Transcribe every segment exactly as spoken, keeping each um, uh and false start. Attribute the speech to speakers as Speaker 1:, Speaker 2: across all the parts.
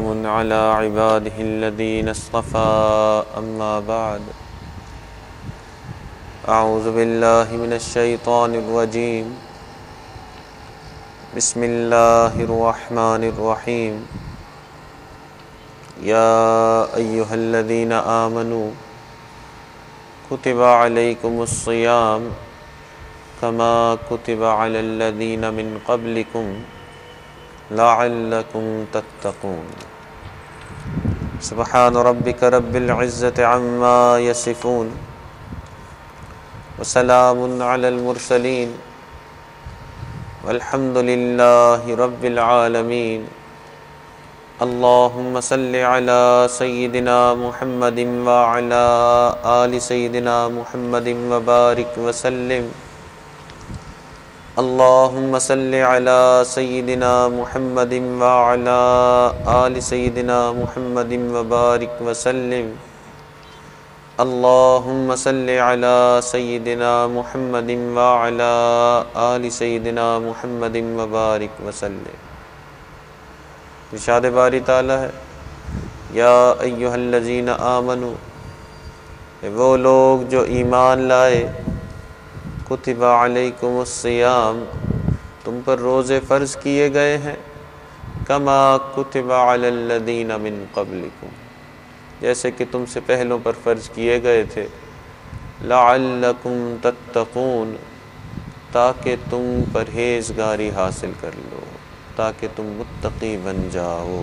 Speaker 1: وسلام على عباده الذين اصطفى أما بعد أعوذ بالله من الشيطان الرجيم بسم الله الرحمن الرحيم يا أيها الذين آمنوا كتب عليكم الصيام كما كتب على الذين من قبلكم لعلكم تتقون سبحان ربك رب العزة عما يصفون وسلام على المرسلين والحمد لله رب العالمين اللهم صل على سيدنا محمد وعلى آل سيدنا محمد وبارك وسلم اللهم صل على سيدنا محمد وعلى آل سيدنا محمد وبارك وسلم اللهم صل على سيدنا محمد وعلى آل سيدنا محمد وبارك وسلم۔ ارشاد باری تعالیٰ ہے یا ایھا الذین آمنوا، وہ لوگ جو ایمان لائے، کتب علیکم الصیام، تم پر روزے فرض کیے گئے ہیں، کما کتب علی الذین من قبلکم، جیسے کہ تم سے پہلوں پر فرض کیے گئے تھے، لعلکم تتقون، تاکہ تم پرہیزگاری حاصل کر لو، تاکہ تم متقی بن جاؤ۔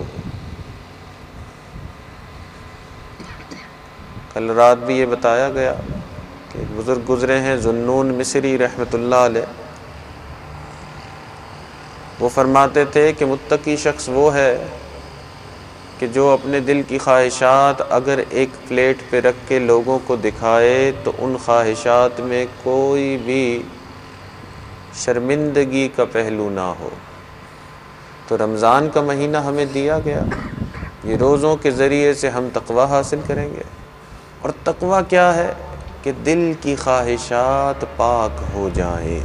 Speaker 1: کل رات بھی یہ بتایا گیا کہ ایک بزرگ گزرے ہیں ذوالنون مصری رحمۃ اللہ علیہ، وہ فرماتے تھے کہ متقی شخص وہ ہے کہ جو اپنے دل کی خواہشات اگر ایک پلیٹ پہ رکھ کے لوگوں کو دکھائے تو ان خواہشات میں کوئی بھی شرمندگی کا پہلو نہ ہو۔ تو رمضان کا مہینہ ہمیں دیا گیا، یہ روزوں کے ذریعے سے ہم تقویٰ حاصل کریں گے، اور تقویٰ کیا ہے کہ دل کی خواہشات پاک ہو جائیں۔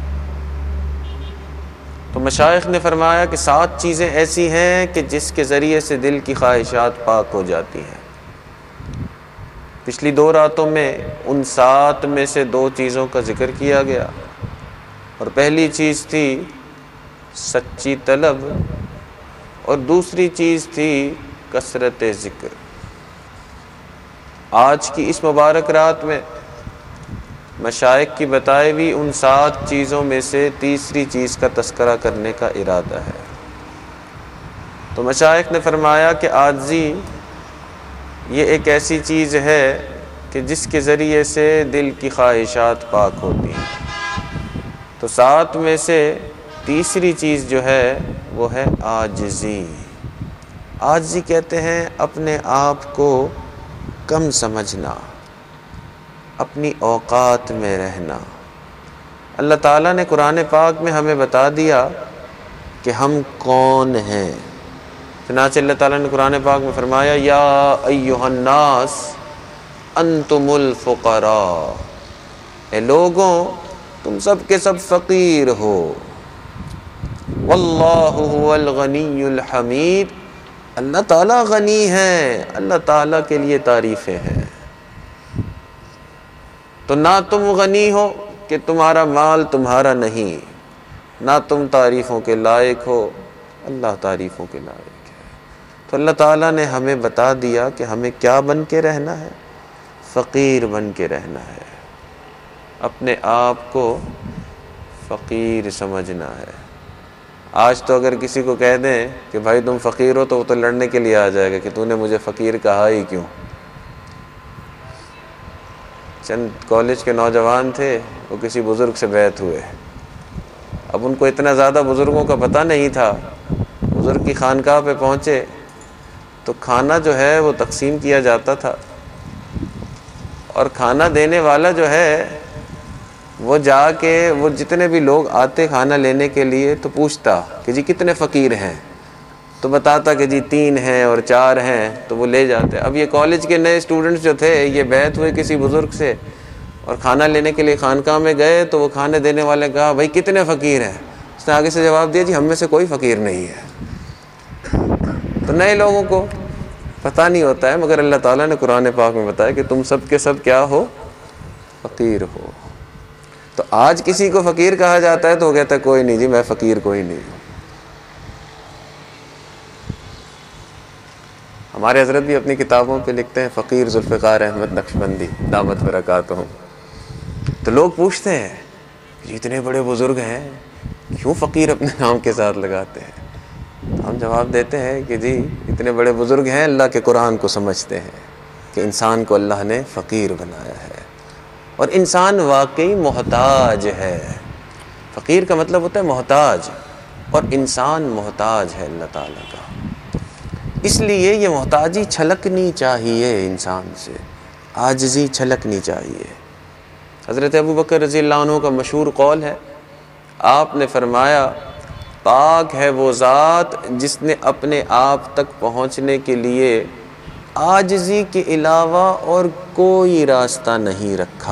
Speaker 1: تو مشائخ نے فرمایا کہ سات چیزیں ایسی ہیں کہ جس کے ذریعے سے دل کی خواہشات پاک ہو جاتی ہیں۔ پچھلی دو راتوں میں ان سات میں سے دو چیزوں کا ذکر کیا گیا، اور پہلی چیز تھی سچی طلب، اور دوسری چیز تھی کثرت ذکر۔ آج کی اس مبارک رات میں مشائخ کی بتائے ہوئی ان سات چیزوں میں سے تیسری چیز کا تذکرہ کرنے کا ارادہ ہے۔ تو مشائخ نے فرمایا کہ عاجزی یہ ایک ایسی چیز ہے کہ جس کے ذریعے سے دل کی خواہشات پاک ہوتی ہیں۔ تو سات میں سے تیسری چیز جو ہے وہ ہے عاجزی۔ عاجزی کہتے ہیں اپنے آپ کو کم سمجھنا، اپنی اوقات میں رہنا۔ اللہ تعالیٰ نے قرآن پاک میں ہمیں بتا دیا کہ ہم کون ہیں۔ چنانچہ اللہ تعالیٰ نے قرآن پاک میں فرمایا یا ایھا الناس انتم الفقراء، اے لوگوں تم سب کے سب فقیر ہو، واللہ هو الغنی الحمید، اللہ تعالیٰ غنی ہے، اللہ تعالیٰ کے لیے تعریفیں ہیں۔ تو نہ تم غنی ہو کہ تمہارا مال تمہارا نہیں، نہ تم تعریفوں کے لائق ہو، اللہ تعریفوں کے لائق ہے۔ تو اللہ تعالیٰ نے ہمیں بتا دیا کہ ہمیں کیا بن کے رہنا ہے، فقیر بن کے رہنا ہے، اپنے آپ کو فقیر سمجھنا ہے۔ آج تو اگر کسی کو کہہ دیں کہ بھائی تم فقیر ہو تو وہ تو لڑنے کے لیے آ جائے گا کہ تو نے مجھے فقیر کہا ہی کیوں۔ چند کالج کے نوجوان تھے، وہ کسی بزرگ سے بیعت ہوئے، اب ان کو اتنا زیادہ بزرگوں کا پتہ نہیں تھا، بزرگ کی خانقاہ پہ پہنچے تو کھانا جو ہے وہ تقسیم کیا جاتا تھا، اور کھانا دینے والا جو ہے وہ جا کے وہ جتنے بھی لوگ آتے کھانا لینے کے لیے تو پوچھتا کہ جی کتنے فقیر ہیں، تو بتاتا کہ جی تین ہیں اور چار ہیں، تو وہ لے جاتے۔ اب یہ کالج کے نئے اسٹوڈنٹس جو تھے یہ بیعت ہوئے کسی بزرگ سے اور کھانا لینے کے لیے خانقاہ میں گئے، تو وہ کھانے دینے والے نے کہا بھائی کتنے فقیر ہیں؟ اس نے آگے سے جواب دیا جی ہم میں سے کوئی فقیر نہیں ہے۔ تو نئے لوگوں کو پتہ نہیں ہوتا ہے، مگر اللہ تعالیٰ نے قرآن پاک میں بتایا کہ تم سب کے سب کیا ہو؟ فقیر ہو۔ تو آج کسی کو فقیر کہا جاتا ہے تو وہ کہتا ہے کوئی نہیں جی میں فقیر کوئی نہیں ہوں۔ ہمارے حضرت بھی اپنی کتابوں پہ لکھتے ہیں فقیر ذوالفقار احمد نقشبندی دامت برکاتہم۔ تو لوگ پوچھتے ہیں کہ اتنے بڑے بزرگ ہیں کیوں فقیر اپنے نام کے ساتھ لگاتے ہیں؟ ہم جواب دیتے ہیں کہ جی اتنے بڑے بزرگ ہیں، اللہ کے قرآن کو سمجھتے ہیں کہ انسان کو اللہ نے فقیر بنایا ہے، اور انسان واقعی محتاج ہے۔ فقیر کا مطلب ہوتا ہے محتاج، اور انسان محتاج ہے اللہ تعالیٰ کا۔ اس لیے یہ محتاجی چھلکنی چاہیے انسان سے، عاجزی چھلکنی چاہیے۔ حضرت ابو بکر رضی اللہ عنہ کا مشہور قول ہے، آپ نے فرمایا پاک ہے وہ ذات جس نے اپنے آپ تک پہنچنے کے لیے عاجزی کے علاوہ اور کوئی راستہ نہیں رکھا۔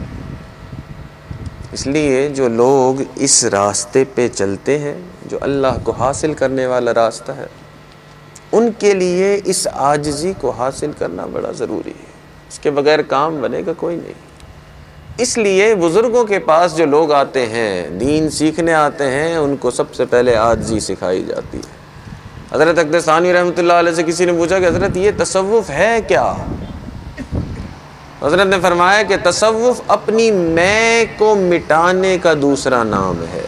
Speaker 1: اس لیے جو لوگ اس راستے پہ چلتے ہیں جو اللہ کو حاصل کرنے والا راستہ ہے، ان کے لیے اس عاجزی کو حاصل کرنا بڑا ضروری ہے، اس کے بغیر کام بنے گا کوئی نہیں۔ اس لیے بزرگوں کے پاس جو لوگ آتے ہیں، دین سیکھنے آتے ہیں، ان کو سب سے پہلے عاجزی سکھائی جاتی ہے۔ حضرت اقدس ثانوی رحمۃ اللہ علیہ سے کسی نے پوچھا کہ حضرت یہ تصوف ہے کیا؟ حضرت نے فرمایا کہ تصوف اپنی میں کو مٹانے کا دوسرا نام ہے،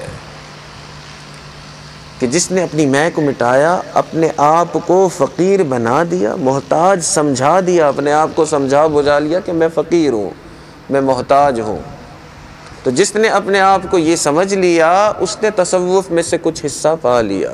Speaker 1: کہ جس نے اپنی میں کو مٹایا، اپنے آپ کو فقیر بنا دیا، محتاج سمجھا دیا، اپنے آپ کو سمجھا بجھا لیا کہ میں فقیر ہوں، میں محتاج ہوں، تو جس نے اپنے آپ کو یہ سمجھ لیا اس نے تصوف میں سے کچھ حصہ پا لیا۔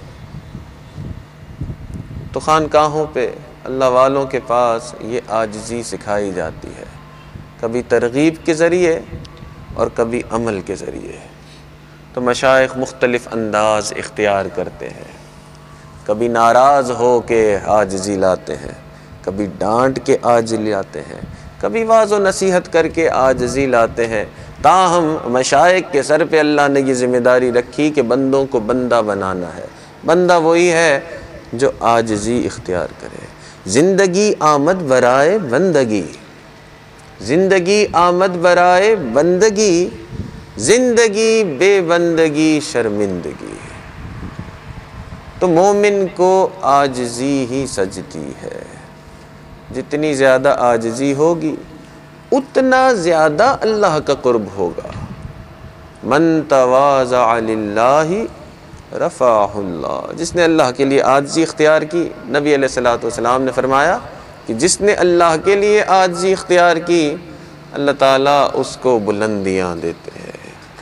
Speaker 1: تو خانقاہوں پہ اللہ والوں کے پاس یہ عاجزی سکھائی جاتی ہے، کبھی ترغیب کے ذریعے اور کبھی عمل کے ذریعے۔ تو مشائخ مختلف انداز اختیار کرتے ہیں، کبھی ناراض ہو کے عاجزی لاتے ہیں، کبھی ڈانٹ کے عاجزی لاتے ہیں، کبھی واعظ و نصیحت کر کے عاجزی لاتے ہیں۔ تاہم مشائخ کے سر پہ اللہ نے یہ ذمہ داری رکھی کہ بندوں کو بندہ بنانا ہے۔ بندہ وہی ہے جو عاجزی اختیار کرے۔ زندگی آمد برائے بندگی، زندگی آمد برائے بندگی، زندگی بے بندگی شرمندگی۔ تو مومن کو عاجزی ہی سجتی ہے، جتنی زیادہ عاجزی ہوگی اتنا زیادہ اللہ کا قرب ہوگا۔ من تواضع للہ رفعہ اللہ، جس نے اللہ کے لیے عاجزی اختیار کی، نبی علیہ الصلوۃ والسلام نے فرمایا کہ جس نے اللہ کے لیے عاجزی اختیار کی اللہ تعالیٰ اس کو بلندیاں دیتے ہیں۔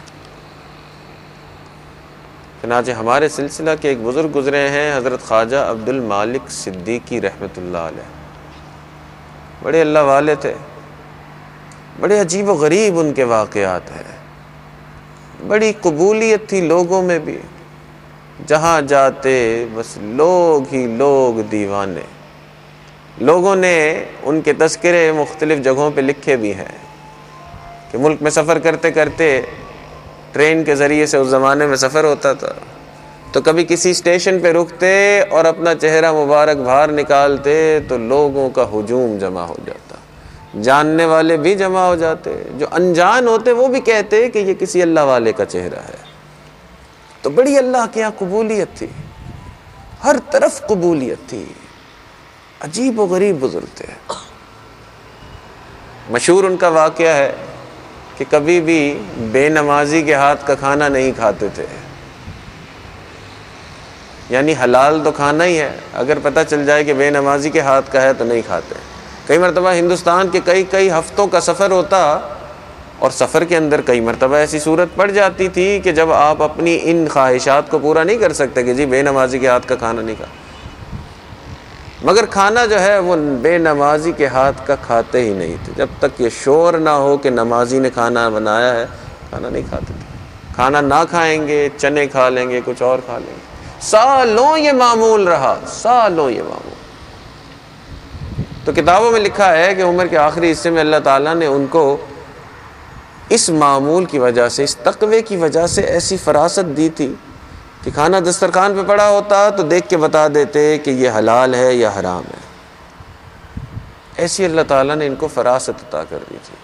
Speaker 1: چنانچہ ہمارے سلسلہ کے ایک بزرگ گزرے ہیں حضرت خواجہ عبد المالک صدیقی رحمۃ اللہ علیہ، بڑے اللہ والے تھے، بڑے عجیب و غریب ان کے واقعات ہیں، بڑی قبولیت تھی لوگوں میں بھی، جہاں جاتے بس لوگ ہی لوگ دیوانے۔ لوگوں نے ان کے تذکرے مختلف جگہوں پہ لکھے بھی ہیں کہ ملک میں سفر کرتے کرتے، ٹرین کے ذریعے سے اس زمانے میں سفر ہوتا تھا، تو کبھی کسی اسٹیشن پہ رکتے اور اپنا چہرہ مبارک باہر نکالتے تو لوگوں کا ہجوم جمع ہو جاتا، جاننے والے بھی جمع ہو جاتے، جو انجان ہوتے وہ بھی کہتے کہ یہ کسی اللہ والے کا چہرہ ہے۔ تو بڑی اللہ کے یہاں قبولیت تھی، ہر طرف قبولیت تھی، عجیب و غریب بزرگ تھے۔ مشہور ان کا واقعہ ہے کہ کبھی بھی بے نمازی کے ہاتھ کا کھانا نہیں کھاتے تھے، یعنی حلال تو کھانا ہی ہے، اگر پتہ چل جائے کہ بے نمازی کے ہاتھ کا ہے تو نہیں کھاتے۔ کئی مرتبہ ہندوستان کے کئی کئی ہفتوں کا سفر ہوتا، اور سفر کے اندر کئی مرتبہ ایسی صورت پڑ جاتی تھی کہ جب آپ اپنی ان خواہشات کو پورا نہیں کر سکتے کہ جی بے نمازی کے ہاتھ کا کھانا نہیں کھا، مگر کھانا جو ہے وہ بے نمازی کے ہاتھ کا کھاتے ہی نہیں تھے، جب تک یہ شور نہ ہو کہ نمازی نے کھانا بنایا ہے کھانا نہیں کھاتے تھے۔ کھانا نہ کھائیں گے، چنے کھا لیں گے، کچھ اور کھا لیں گے، سالوں یہ معمول رہا، سالوں یہ معمول۔ تو کتابوں میں لکھا ہے کہ عمر کے آخری حصے میں اللہ تعالیٰ نے ان کو اس معمول کی وجہ سے، اس تقوی کی وجہ سے ایسی فراست دی تھی کہ کھانا دسترخوان پہ پڑا ہوتا تو دیکھ کے بتا دیتے کہ یہ حلال ہے یا حرام ہے۔ ایسی اللہ تعالیٰ نے ان کو فراست عطا کر دی تھی۔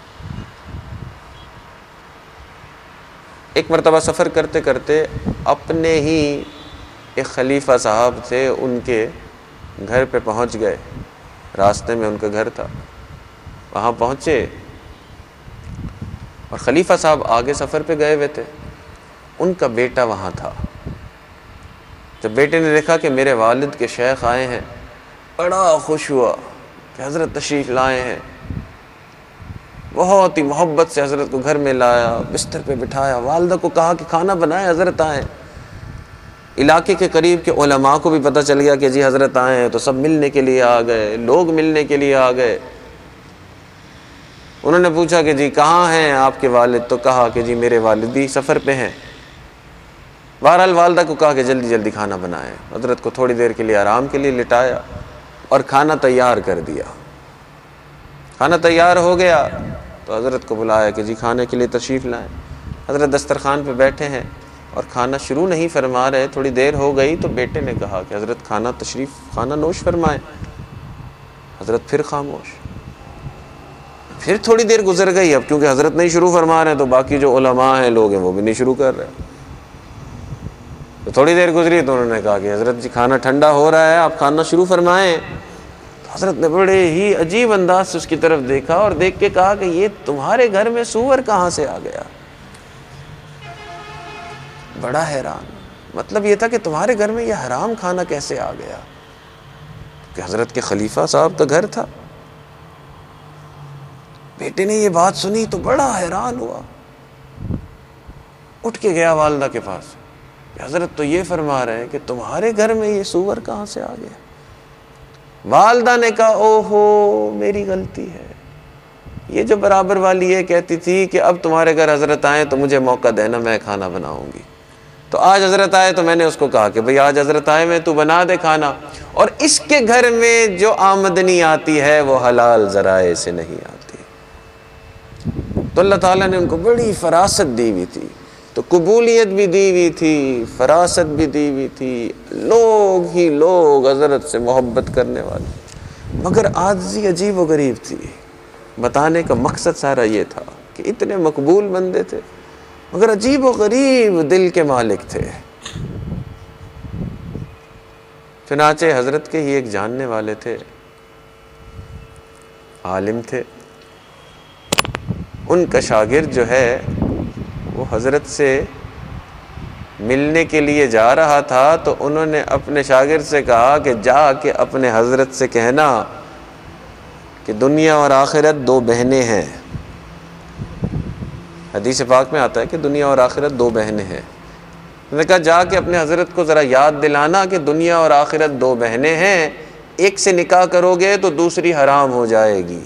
Speaker 1: ایک مرتبہ سفر کرتے کرتے اپنے ہی ایک خلیفہ صاحب تھے، ان کے گھر پہ پہنچ گئے، راستے میں ان کا گھر تھا، وہاں پہنچے اور خلیفہ صاحب آگے سفر پہ گئے ہوئے تھے، ان کا بیٹا وہاں تھا۔ جب بیٹے نے دیکھا کہ میرے والد کے شیخ آئے ہیں، بڑا خوش ہوا کہ حضرت تشریف لائے ہیں، بہت ہی محبت سے حضرت کو گھر میں لایا، بستر پہ بٹھایا، والدہ کو کہا کہ کھانا بنائے، حضرت آئے۔ علاقے کے قریب کے علماء کو بھی پتہ چل گیا کہ جی حضرت آئے ہیں، تو سب ملنے کے لیے آ گئے، لوگ ملنے کے لیے آ گئے۔ انہوں نے پوچھا کہ جی کہاں ہیں آپ کے والد؟ تو کہا کہ جی میرے والد بھی سفر پہ ہیں۔ بہرحال والدہ کو کہا کہ جلدی جلدی کھانا بنائیں، حضرت کو تھوڑی دیر کے لیے آرام کے لیے لٹایا اور کھانا تیار کر دیا۔ کھانا تیار ہو گیا تو حضرت کو بلایا کہ جی کھانے کے لیے تشریف لائیں۔ حضرت دسترخوان پہ بیٹھے ہیں اور کھانا شروع نہیں فرما رہے، تھوڑی دیر ہو گئی تو بیٹے نے کہا کہ حضرت کھانا تشریف کھانا نوش فرمائیں۔ حضرت پھر خاموش۔ پھر تھوڑی دیر گزر گئی، اب کیونکہ حضرت نہیں شروع فرما رہے ہیں تو باقی جو علماء ہیں لوگ ہیں وہ بھی نہیں شروع کر رہے۔ تو تھوڑی دیر گزری تو انہوں نے کہا کہ حضرت جی کھانا ٹھنڈا ہو رہا ہے، آپ کھانا شروع فرمائیں۔ تو حضرت نے بڑے ہی عجیب انداز سے اس کی طرف دیکھا اور دیکھ کے کہا کہ یہ تمہارے گھر میں سور کہاں سے آ گیا؟ بڑا حیران، مطلب یہ تھا کہ تمہارے گھر میں یہ حرام کھانا کیسے آ گیا؟ کہ حضرت کے خلیفہ صاحب کا گھر تھا۔ بیٹے نے یہ بات سنی تو بڑا حیران ہوا، اٹھ کے گیا والدہ کے پاس کہ حضرت تو یہ فرما رہے ہیں کہ تمہارے گھر میں یہ سور کہاں سے آ گیا؟ والدہ نے کہا اوہو میری غلطی ہے، یہ جو برابر والی یہ کہتی تھی کہ اب تمہارے گھر حضرت آئیں تو مجھے موقع دینا، میں کھانا بناؤں گی، تو آج حضرت آئے تو میں نے اس کو کہا کہ بھئی آج حضرت آئے میں تو بنا دے کھانا، اور اس کے گھر میں جو آمدنی آتی ہے وہ حلال ذرائع سے نہیں آتی۔ تو اللہ تعالیٰ نے ان کو بڑی فراست دی ہوئی تھی، تو قبولیت بھی دی ہوئی تھی، فراست بھی دی ہوئی تھی، لوگ ہی لوگ حضرت سے محبت کرنے والے، مگر عاجزی عجیب و غریب تھی۔ بتانے کا مقصد سارا یہ تھا کہ اتنے مقبول بندے تھے مگر عجیب و غریب دل کے مالک تھے۔ چنانچہ حضرت کے ہی ایک جاننے والے تھے، عالم تھے، ان کا شاگرد جو ہے وہ حضرت سے ملنے کے لیے جا رہا تھا، تو انہوں نے اپنے شاگرد سے کہا کہ جا کے اپنے حضرت سے کہنا کہ دنیا اور آخرت دو بہنیں ہیں۔ حدیث پاک میں آتا ہے کہ دنیا اور آخرت دو بہنیں ہیں۔ انہوں نے کہا جا کے اپنے حضرت کو ذرا یاد دلانا کہ دنیا اور آخرت دو بہنیں ہیں، ایک سے نکاح کرو گے تو دوسری حرام ہو جائے گی۔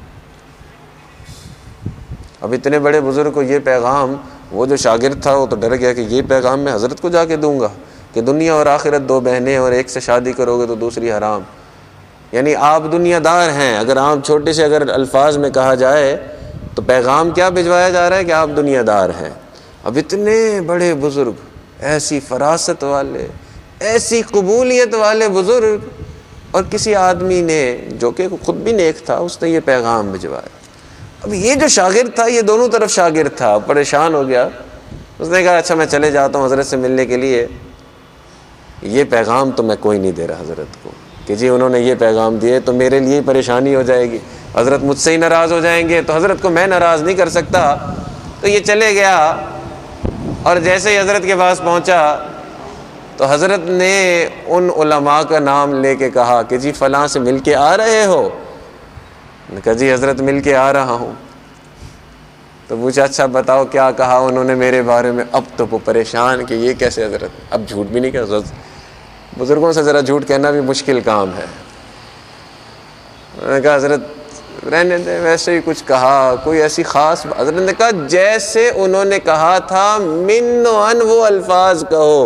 Speaker 1: اب اتنے بڑے بزرگ کو یہ پیغام، وہ جو شاگرد تھا وہ تو ڈر گیا کہ یہ پیغام میں حضرت کو جا کے دوں گا کہ دنیا اور آخرت دو بہنیں اور ایک سے شادی کرو گے تو دوسری حرام، یعنی آپ دنیا دار ہیں۔ اگر آپ چھوٹے سے اگر الفاظ میں کہا جائے تو پیغام کیا بھجوایا جا رہا ہے کہ آپ دنیا دار ہیں۔ اب اتنے بڑے بزرگ، ایسی فراست والے، ایسی قبولیت والے بزرگ، اور کسی آدمی نے جو کہ خود بھی نیک تھا اس نے یہ پیغام بھجوایا۔ اب یہ جو شاگرد تھا یہ دونوں طرف شاگرد تھا، پریشان ہو گیا۔ اس نے کہا اچھا میں چلے جاتا ہوں حضرت سے ملنے کے لیے، یہ پیغام تو میں کوئی نہیں دے رہا حضرت کو کہ جی انہوں نے یہ پیغام دیے تو میرے لیے پریشانی ہو جائے گی، حضرت مجھ سے ہی ناراض ہو جائیں گے، تو حضرت کو میں ناراض نہیں کر سکتا۔ تو یہ چلے گیا اور جیسے ہی حضرت کے پاس پہنچا تو حضرت نے ان علماء کا نام لے کے کہا کہ جی فلاں سے مل کے آ رہے ہو؟ نے کہا جی حضرت مل کے آ رہا ہوں۔ تو پوچھا اچھا بتاؤ کیا کہا انہوں نے میرے بارے میں؟ اب تو وہ پریشان کہ یہ کیسے حضرت، اب جھوٹ بھی نہیں کہہ سکتا، بزرگوں سے ذرا جھوٹ کہنا بھی مشکل کام ہے۔ انہوں نے کہا حضرت رہنے دیں، ویسے ہی کچھ کہا، کوئی ایسی خاص بات؟ حضرت نے کہا جیسے انہوں نے کہا تھا من و ان وہ الفاظ کہو۔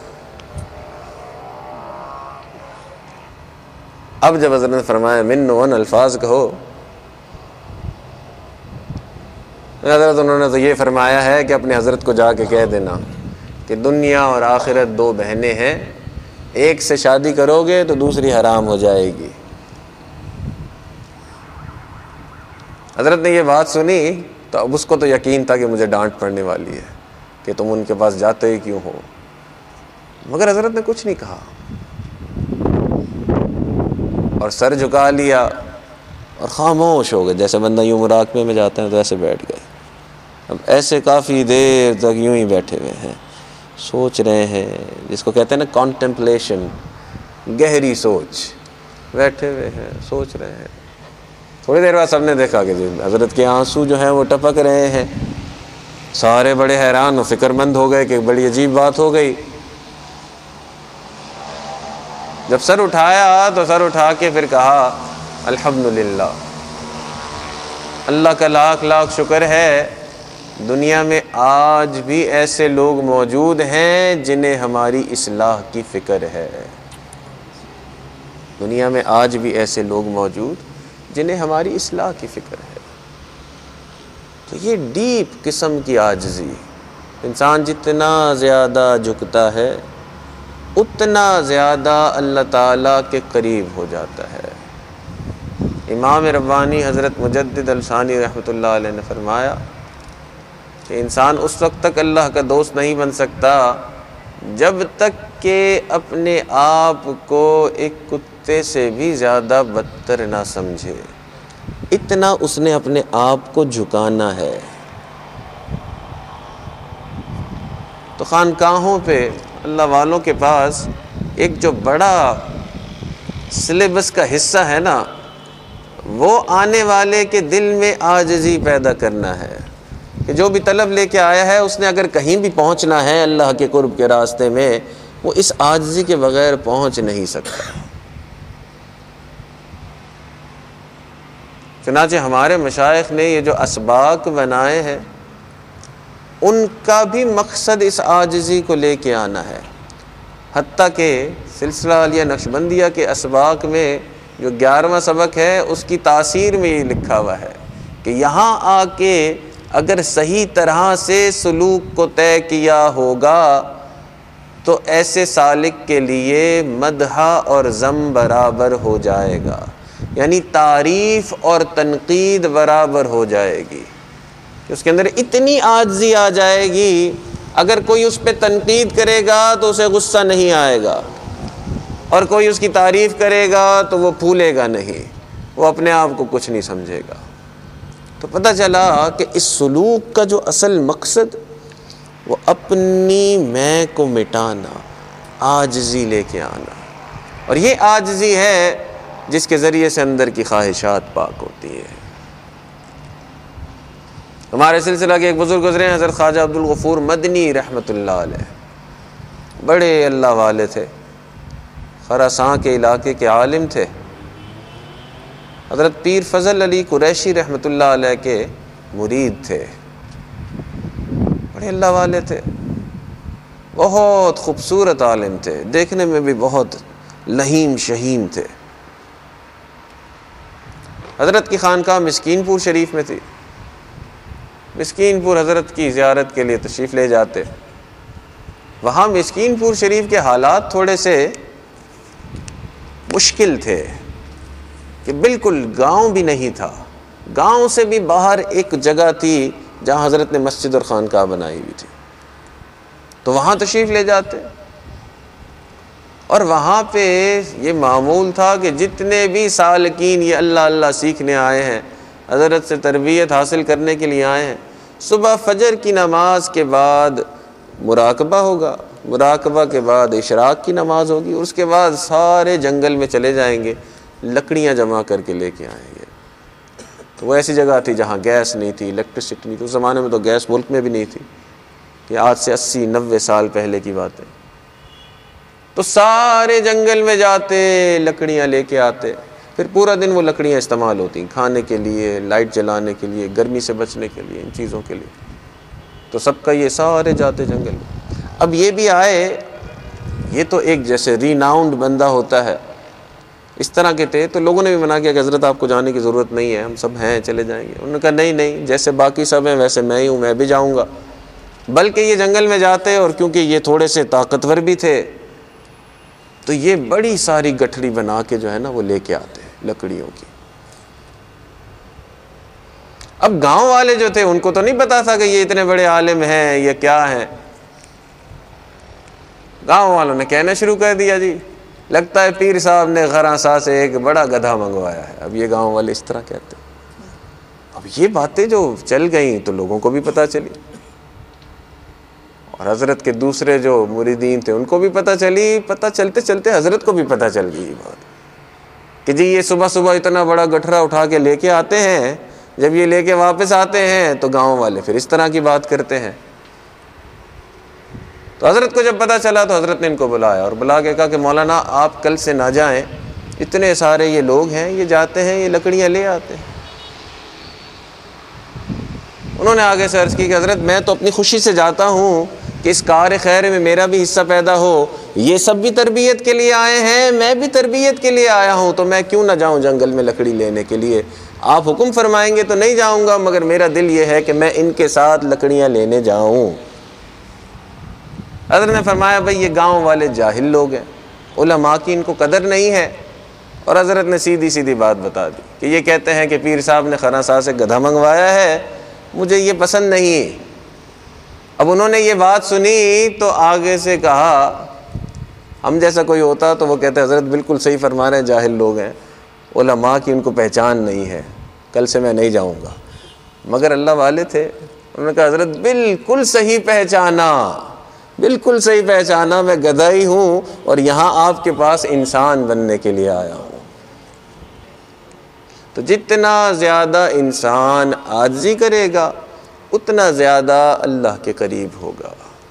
Speaker 1: اب جب حضرت نے فرمایا من و ان الفاظ کہو، حضرت انہوں نے تو یہ فرمایا ہے کہ اپنے حضرت کو جا کے کہہ دینا کہ دنیا اور آخرت دو بہنیں ہیں، ایک سے شادی کرو گے تو دوسری حرام ہو جائے گی۔ حضرت نے یہ بات سنی تو اب اس کو تو یقین تھا کہ مجھے ڈانٹ پڑنے والی ہے کہ تم ان کے پاس جاتے ہی کیوں ہو، مگر حضرت نے کچھ نہیں کہا اور سر جھکا لیا اور خاموش ہو گئے، جیسے بندہ یوں مراقبے میں جاتا ہے تو ایسے بیٹھ گئے۔ اب ایسے کافی دیر تک یوں ہی بیٹھے ہوئے ہیں، سوچ رہے ہیں، جس کو کہتے ہیں نا کانٹمپلیشن، گہری سوچ، بیٹھے ہوئے ہیں سوچ رہے ہیں۔ تھوڑی دیر بعد سب نے دیکھا کہ حضرت کے آنسو جو ہیں وہ ٹپک رہے ہیں، سارے بڑے حیران و فکر مند ہو گئے کہ بڑی عجیب بات ہو گئی۔ جب سر اٹھایا تو سر اٹھا کے پھر کہا الحمدللہ، اللہ کا لاکھ لاکھ شکر ہے، دنیا میں آج بھی ایسے لوگ موجود ہیں جنہیں ہماری اصلاح کی فکر ہے۔ دنیا میں آج بھی ایسے لوگ موجود جنہیں ہماری اصلاح کی فکر ہے۔ تو یہ ڈیپ قسم کی عاجزی، انسان جتنا زیادہ جھکتا ہے اتنا زیادہ اللہ تعالیٰ کے قریب ہو جاتا ہے۔ امام ربانی حضرت مجدد الثانی رحمۃ اللہ علیہ نے فرمایا کہ انسان اس وقت تک اللہ کا دوست نہیں بن سکتا جب تک کہ اپنے آپ کو ایک کتے سے بھی زیادہ بدتر نہ سمجھے، اتنا اس نے اپنے آپ کو جھکانا ہے۔ تو خانقاہوں پہ اللہ والوں کے پاس ایک جو بڑا سلیبس کا حصہ ہے نا، وہ آنے والے کے دل میں عاجزی پیدا کرنا ہے کہ جو بھی طلب لے کے آیا ہے اس نے اگر کہیں بھی پہنچنا ہے اللہ کے قرب کے راستے میں، وہ اس عاجزی کے بغیر پہنچ نہیں سکتا۔ چنانچہ ہمارے مشائخ نے یہ جو اسباق بنائے ہیں ان کا بھی مقصد اس عاجزی کو لے کے آنا ہے۔ حتیٰ کہ سلسلہ عالیہ نقشبندیہ کے اسباق میں جو گیارہواں سبق ہے اس کی تاثیر میں یہ لکھا ہوا ہے کہ یہاں آ کے اگر صحیح طرح سے سلوک کو طے کیا ہوگا تو ایسے سالک کے لیے مدح اور ذم برابر ہو جائے گا، یعنی تعریف اور تنقید برابر ہو جائے گی، کہ اس کے اندر اتنی عاجزی آ جائے گی اگر کوئی اس پہ تنقید کرے گا تو اسے غصہ نہیں آئے گا، اور کوئی اس کی تعریف کرے گا تو وہ پھولے گا نہیں، وہ اپنے آپ کو کچھ نہیں سمجھے گا۔ تو پتہ چلا کہ اس سلوک کا جو اصل مقصد وہ اپنی میں کو مٹانا، عاجزی لے کے آنا، اور یہ عاجزی ہے جس کے ذریعے سے اندر کی خواہشات پاک ہوتی ہیں۔ ہمارے سلسلہ کے ایک بزرگ گزرے ہیں حضرت خواجہ عبد الغفور مدنی رحمۃ اللہ علیہ، بڑے اللہ والے تھے، خراسان کے علاقے کے عالم تھے۔ حضرت پیر فضل علی قریشی رحمۃ اللہ علیہ کے مرید تھے، بڑے اللہ والے تھے، بہت خوبصورت عالم تھے، دیکھنے میں بھی بہت لہیم شہیم تھے۔ حضرت کی خانقاہ مسکین پور شریف میں تھی، مسکین پور حضرت کی زیارت کے لیے تشریف لے جاتے۔ وہاں مسکین پور شریف کے حالات تھوڑے سے مشکل تھے کہ بالکل گاؤں بھی نہیں تھا، گاؤں سے بھی باہر ایک جگہ تھی جہاں حضرت نے مسجد اور خانقاہ بنائی ہوئی تھی، تو وہاں تشریف لے جاتے، اور وہاں پہ یہ معمول تھا کہ جتنے بھی سالکین یہ اللہ اللہ سیکھنے آئے ہیں، حضرت سے تربیت حاصل کرنے کے لیے آئے ہیں، صبح فجر کی نماز کے بعد مراقبہ ہوگا، مراقبہ کے بعد اشراق کی نماز ہوگی، اور اس کے بعد سارے جنگل میں چلے جائیں گے، لکڑیاں جمع کر کے لے کے آئیں گے۔ تو وہ ایسی جگہ تھی جہاں گیس نہیں تھی، الیکٹرسٹی نہیں تھی، اس زمانے میں تو گیس ملک میں بھی نہیں تھی، کہ آج سے اسی نوے سال پہلے کی بات ہے۔ تو سارے جنگل میں جاتے، لکڑیاں لے کے آتے، پھر پورا دن وہ لکڑیاں استعمال ہوتی کھانے کے لیے، لائٹ جلانے کے لیے، گرمی سے بچنے کے لیے، ان چیزوں کے لیے۔ تو سب کا یہ سارے جاتے جنگل میں۔ اب یہ بھی آئے، یہ تو ایک جیسے ریناؤنڈ بندہ ہوتا ہے، اس طرح کے تھے، تو لوگوں نے بھی منع کیا کہ حضرت آپ کو جانے کی ضرورت نہیں ہے، ہم سب ہیں چلے جائیں گے۔ انہوں نے کہا نہیں نہیں، جیسے باقی سب ہیں ویسے میں ہی ہوں، میں بھی جاؤں گا۔ بلکہ یہ جنگل میں جاتے اور کیونکہ یہ تھوڑے سے طاقتور بھی تھے تو یہ بڑی ساری گٹھڑی بنا کے جو ہے نا وہ لے کے آتے لکڑیوں کی۔ اب گاؤں والے جو تھے ان کو تو نہیں پتا تھا کہ یہ اتنے بڑے عالم ہیں، یہ کیا ہیں۔ گاؤں والوں نے کہنا شروع کر دیا جی لگتا ہے پیر صاحب نے غراسا سے ایک بڑا گدھا منگوایا ہے۔ اب یہ گاؤں والے اس طرح کہتے ہیں۔ اب یہ باتیں جو چل گئیں تو لوگوں کو بھی پتہ چلی، اور حضرت کے دوسرے جو مریدین تھے ان کو بھی پتہ چلی۔ پتہ چلتے چلتے حضرت کو بھی پتہ چل گئی یہ بات کہ جی یہ صبح صبح اتنا بڑا گٹھرا اٹھا کے لے کے آتے ہیں، جب یہ لے کے واپس آتے ہیں تو گاؤں والے پھر اس طرح کی بات کرتے ہیں۔ تو حضرت کو جب پتہ چلا تو حضرت نے ان کو بلایا اور بلا کے کہا کہ مولانا آپ کل سے نہ جائیں، اتنے سارے یہ لوگ ہیں، یہ جاتے ہیں، یہ لکڑیاں لے آتے ہیں۔ انہوں نے آگے سے عرض کی کہ حضرت میں تو اپنی خوشی سے جاتا ہوں کہ اس کار خیر میں میرا بھی حصہ پیدا ہو، یہ سب بھی تربیت کے لیے آئے ہیں، میں بھی تربیت کے لیے آیا ہوں، تو میں کیوں نہ جاؤں جنگل میں لکڑی لینے کے لیے؟ آپ حکم فرمائیں گے تو نہیں جاؤں گا، مگر میرا دل یہ ہے کہ میں ان کے ساتھ لکڑیاں لینے جاؤں۔ حضرت نے فرمایا بھئی یہ گاؤں والے جاہل لوگ ہیں، علماء کی ان کو قدر نہیں ہے، اور حضرت نے سیدھی سیدھی بات بتا دی کہ یہ کہتے ہیں کہ پیر صاحب نے خراسا سے گدھا منگوایا ہے، مجھے یہ پسند نہیں۔ اب انہوں نے یہ بات سنی تو آگے سے کہا، ہم جیسا کوئی ہوتا تو وہ کہتے حضرت بالکل صحیح فرما رہے ہیں، جاہل لوگ ہیں، علماء کی ان کو پہچان نہیں ہے، کل سے میں نہیں جاؤں گا۔ مگر اللہ والے تھے، انہوں نے کہا حضرت بالکل صحیح پہچانا، بالکل صحیح پہچانا، میں گدھا ہی ہوں اور یہاں آپ کے پاس انسان بننے کے لیے آیا ہوں۔ تو جتنا زیادہ انسان عاجزی کرے گا اتنا زیادہ اللہ کے قریب ہوگا۔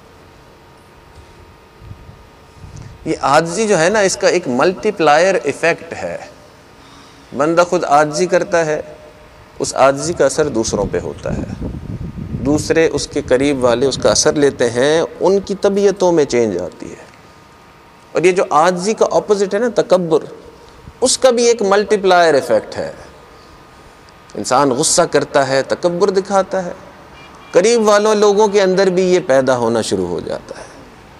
Speaker 1: یہ عاجزی جو ہے نا اس کا ایک ملٹی پلائر ایفیکٹ ہے۔ بندہ خود عاجزی کرتا ہے، اس عاجزی کا اثر دوسروں پہ ہوتا ہے، دوسرے اس کے قریب والے اس کا اثر لیتے ہیں، ان کی طبیعتوں میں چینج آتی ہے۔ اور یہ جو عاجزی کا اپوزٹ ہے نا تکبر، اس کا بھی ایک ملٹی پلائر ایفیکٹ ہے۔ انسان غصہ کرتا ہے، تکبر دکھاتا ہے، قریب والوں لوگوں کے اندر بھی یہ پیدا ہونا شروع ہو جاتا ہے۔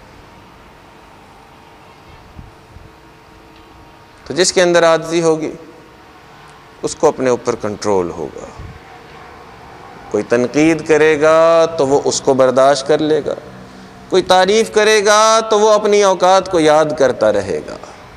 Speaker 1: تو جس کے اندر عاجزی ہوگی اس کو اپنے اوپر کنٹرول ہوگا۔ کوئی تنقید کرے گا تو وہ اس کو برداشت کر لے گا، کوئی تعریف کرے گا تو وہ اپنی اوقات کو یاد کرتا رہے گا۔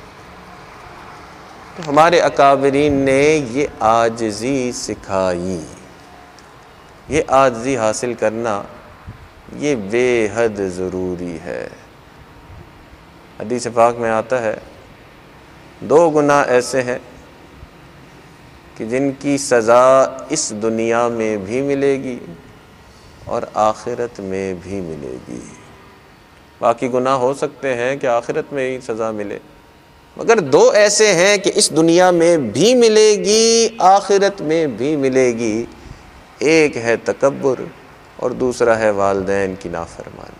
Speaker 1: تو ہمارے اکابرین نے یہ عاجزی سکھائی، یہ عاجزی حاصل کرنا یہ بے حد ضروری ہے۔ حدیث پاک میں آتا ہے دو گناہ ایسے ہیں کہ جن کی سزا اس دنیا میں بھی ملے گی اور آخرت میں بھی ملے گی۔ باقی گناہ ہو سکتے ہیں کہ آخرت میں ہی سزا ملے، مگر دو ایسے ہیں کہ اس دنیا میں بھی ملے گی، آخرت میں بھی ملے گی۔ ایک ہے تکبر اور دوسرا ہے والدین کی نافرمانی۔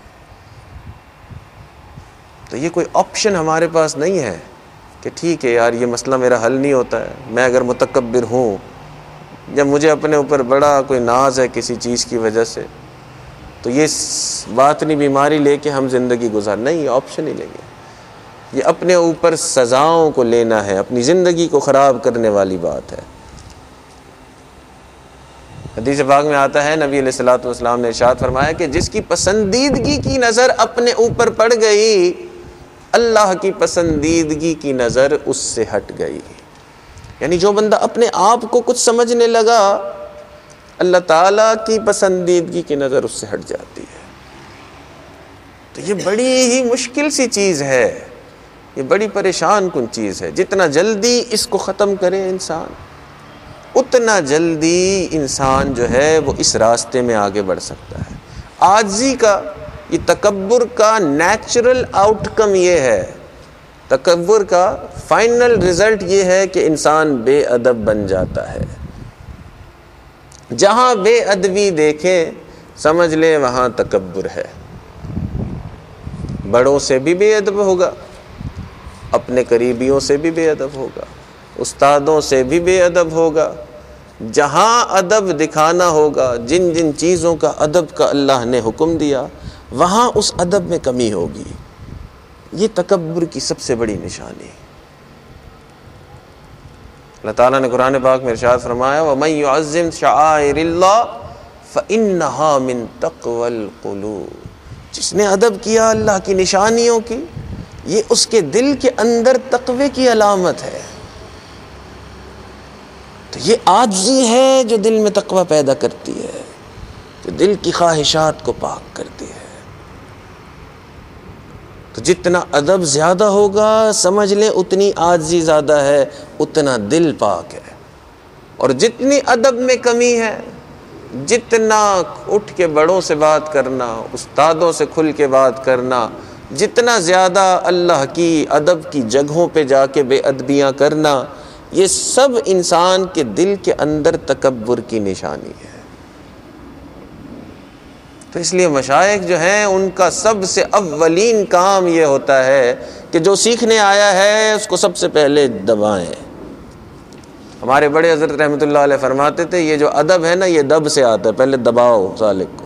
Speaker 1: تو یہ کوئی آپشن ہمارے پاس نہیں ہے کہ ٹھیک ہے یار یہ مسئلہ میرا حل نہیں ہوتا ہے، میں اگر متکبر ہوں یا مجھے اپنے اوپر بڑا کوئی ناز ہے کسی چیز کی وجہ سے تو یہ باطنی بیماری لے کے ہم زندگی گزار، نہیں، آپشن ہی نہیں ہے۔ یہ اپنے اوپر سزاؤں کو لینا ہے، اپنی زندگی کو خراب کرنے والی بات ہے۔ حدیث پاک میں آتا ہے نبی علیہ الصلوۃ والسلام نے ارشاد فرمایا کہ جس کی پسندیدگی کی نظر اپنے اوپر پڑ گئی، اللہ کی پسندیدگی کی نظر اس سے ہٹ گئی۔ یعنی جو بندہ اپنے آپ کو کچھ سمجھنے لگا، اللہ تعالیٰ کی پسندیدگی کی نظر اس سے ہٹ جاتی ہے۔ تو یہ بڑی ہی مشکل سی چیز ہے، یہ بڑی پریشان کن چیز ہے۔ جتنا جلدی اس کو ختم کرے انسان، اتنا جلدی انسان جو ہے وہ اس راستے میں آگے بڑھ سکتا ہے۔ عاجزی کا، یہ تکبر کا نیچرل آؤٹ کم یہ ہے، تکبر کا فائنل رزلٹ یہ ہے کہ انسان بے ادب بن جاتا ہے۔ جہاں بے ادبی دیکھیں سمجھ لیں وہاں تکبر ہے۔ بڑوں سے بھی بے ادب ہوگا، اپنے قریبیوں سے بھی بے ادب ہوگا، استادوں سے بھی بے ادب ہوگا، جہاں ادب دکھانا ہوگا، جن جن چیزوں کا ادب کا اللہ نے حکم دیا، وہاں اس ادب میں کمی ہوگی۔ یہ تکبر کی سب سے بڑی نشانی۔ اللہ تعالیٰ نے قرآن پاک میں ارشاد فرمایا وَمَن يُعَظِّمْ شَعَائِرَ اللَّهِ فَإِنَّهَا مِن تَقْوَى الْقُلُوبِ، جس نے ادب کیا اللہ کی نشانیوں کی، یہ اس کے دل کے اندر تقوی کی علامت ہے۔ تو یہ عاجزی ہے جو دل میں تقوی پیدا کرتی ہے، جو دل کی خواہشات کو پاک کرتی ہے۔ تو جتنا ادب زیادہ ہوگا، سمجھ لیں اتنی عاجزی زیادہ ہے، اتنا دل پاک ہے۔ اور جتنی ادب میں کمی ہے، جتنا اٹھ کے بڑوں سے بات کرنا، استادوں سے کھل کے بات کرنا، جتنا زیادہ اللہ کی ادب کی جگہوں پہ جا کے بے ادبیاں کرنا، یہ سب انسان کے دل کے اندر تکبر کی نشانی ہے۔ تو اس لیے مشائخ جو ہیں ان کا سب سے اولین کام یہ ہوتا ہے کہ جو سیکھنے آیا ہے اس کو سب سے پہلے دبائیں۔ ہمارے بڑے حضرت رحمۃ اللہ علیہ فرماتے تھے یہ جو ادب ہے نا یہ دب سے آتا ہے، پہلے دباؤ سالک کو۔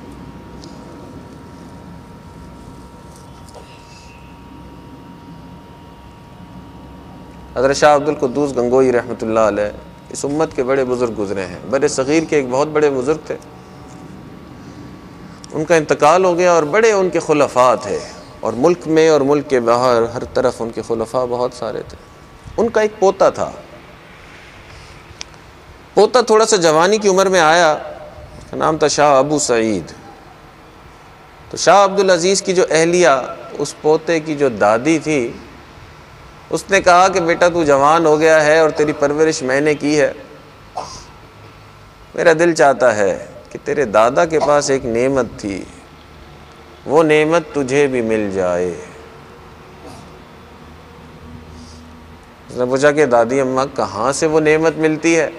Speaker 1: حضرت شاہ عبد القدوس گنگوئی رحمۃ اللہ علیہ اس امت کے بڑے بزرگ گزرے ہیں، بڑے صغیر کے ایک بہت بڑے بزرگ تھے، ان کا انتقال ہو گیا، اور بڑے ان کے خلفاء تھے، اور ملک میں اور ملک کے باہر ہر طرف ان کے خلفاء بہت سارے تھے۔ ان کا ایک پوتا تھا، پوتا تھوڑا سا جوانی کی عمر میں آیا، اس کا نام تھا شاہ ابو سعید۔ تو شاہ عبد العزیز کی جو اہلیہ، اس پوتے کی جو دادی تھی، اس نے کہا کہ بیٹا تو جوان ہو گیا ہے اور تیری پرورش میں نے کی ہے، میرا دل چاہتا ہے کہ تیرے دادا کے پاس ایک نعمت تھی، وہ نعمت تجھے بھی مل جائے۔ اس نے پوچھا کہ دادی اماں کہاں سے وہ نعمت ملتی ہے؟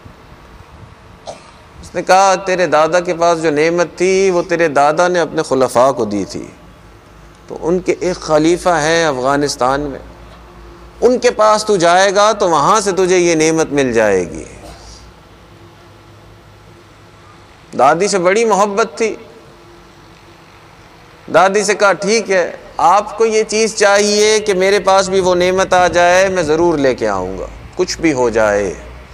Speaker 1: اس نے کہا تیرے دادا کے پاس جو نعمت تھی وہ تیرے دادا نے اپنے خلفاء کو دی تھی، تو ان کے ایک خلیفہ ہیں افغانستان میں، ان کے پاس تو جائے گا تو وہاں سے تجھے یہ نعمت مل جائے گی۔ دادی سے بڑی محبت تھی، دادی سے کہا ٹھیک ہے آپ کو یہ چیز چاہیے کہ میرے پاس بھی وہ نعمت آ جائے، میں ضرور لے کے آؤں گا کچھ بھی ہو جائے۔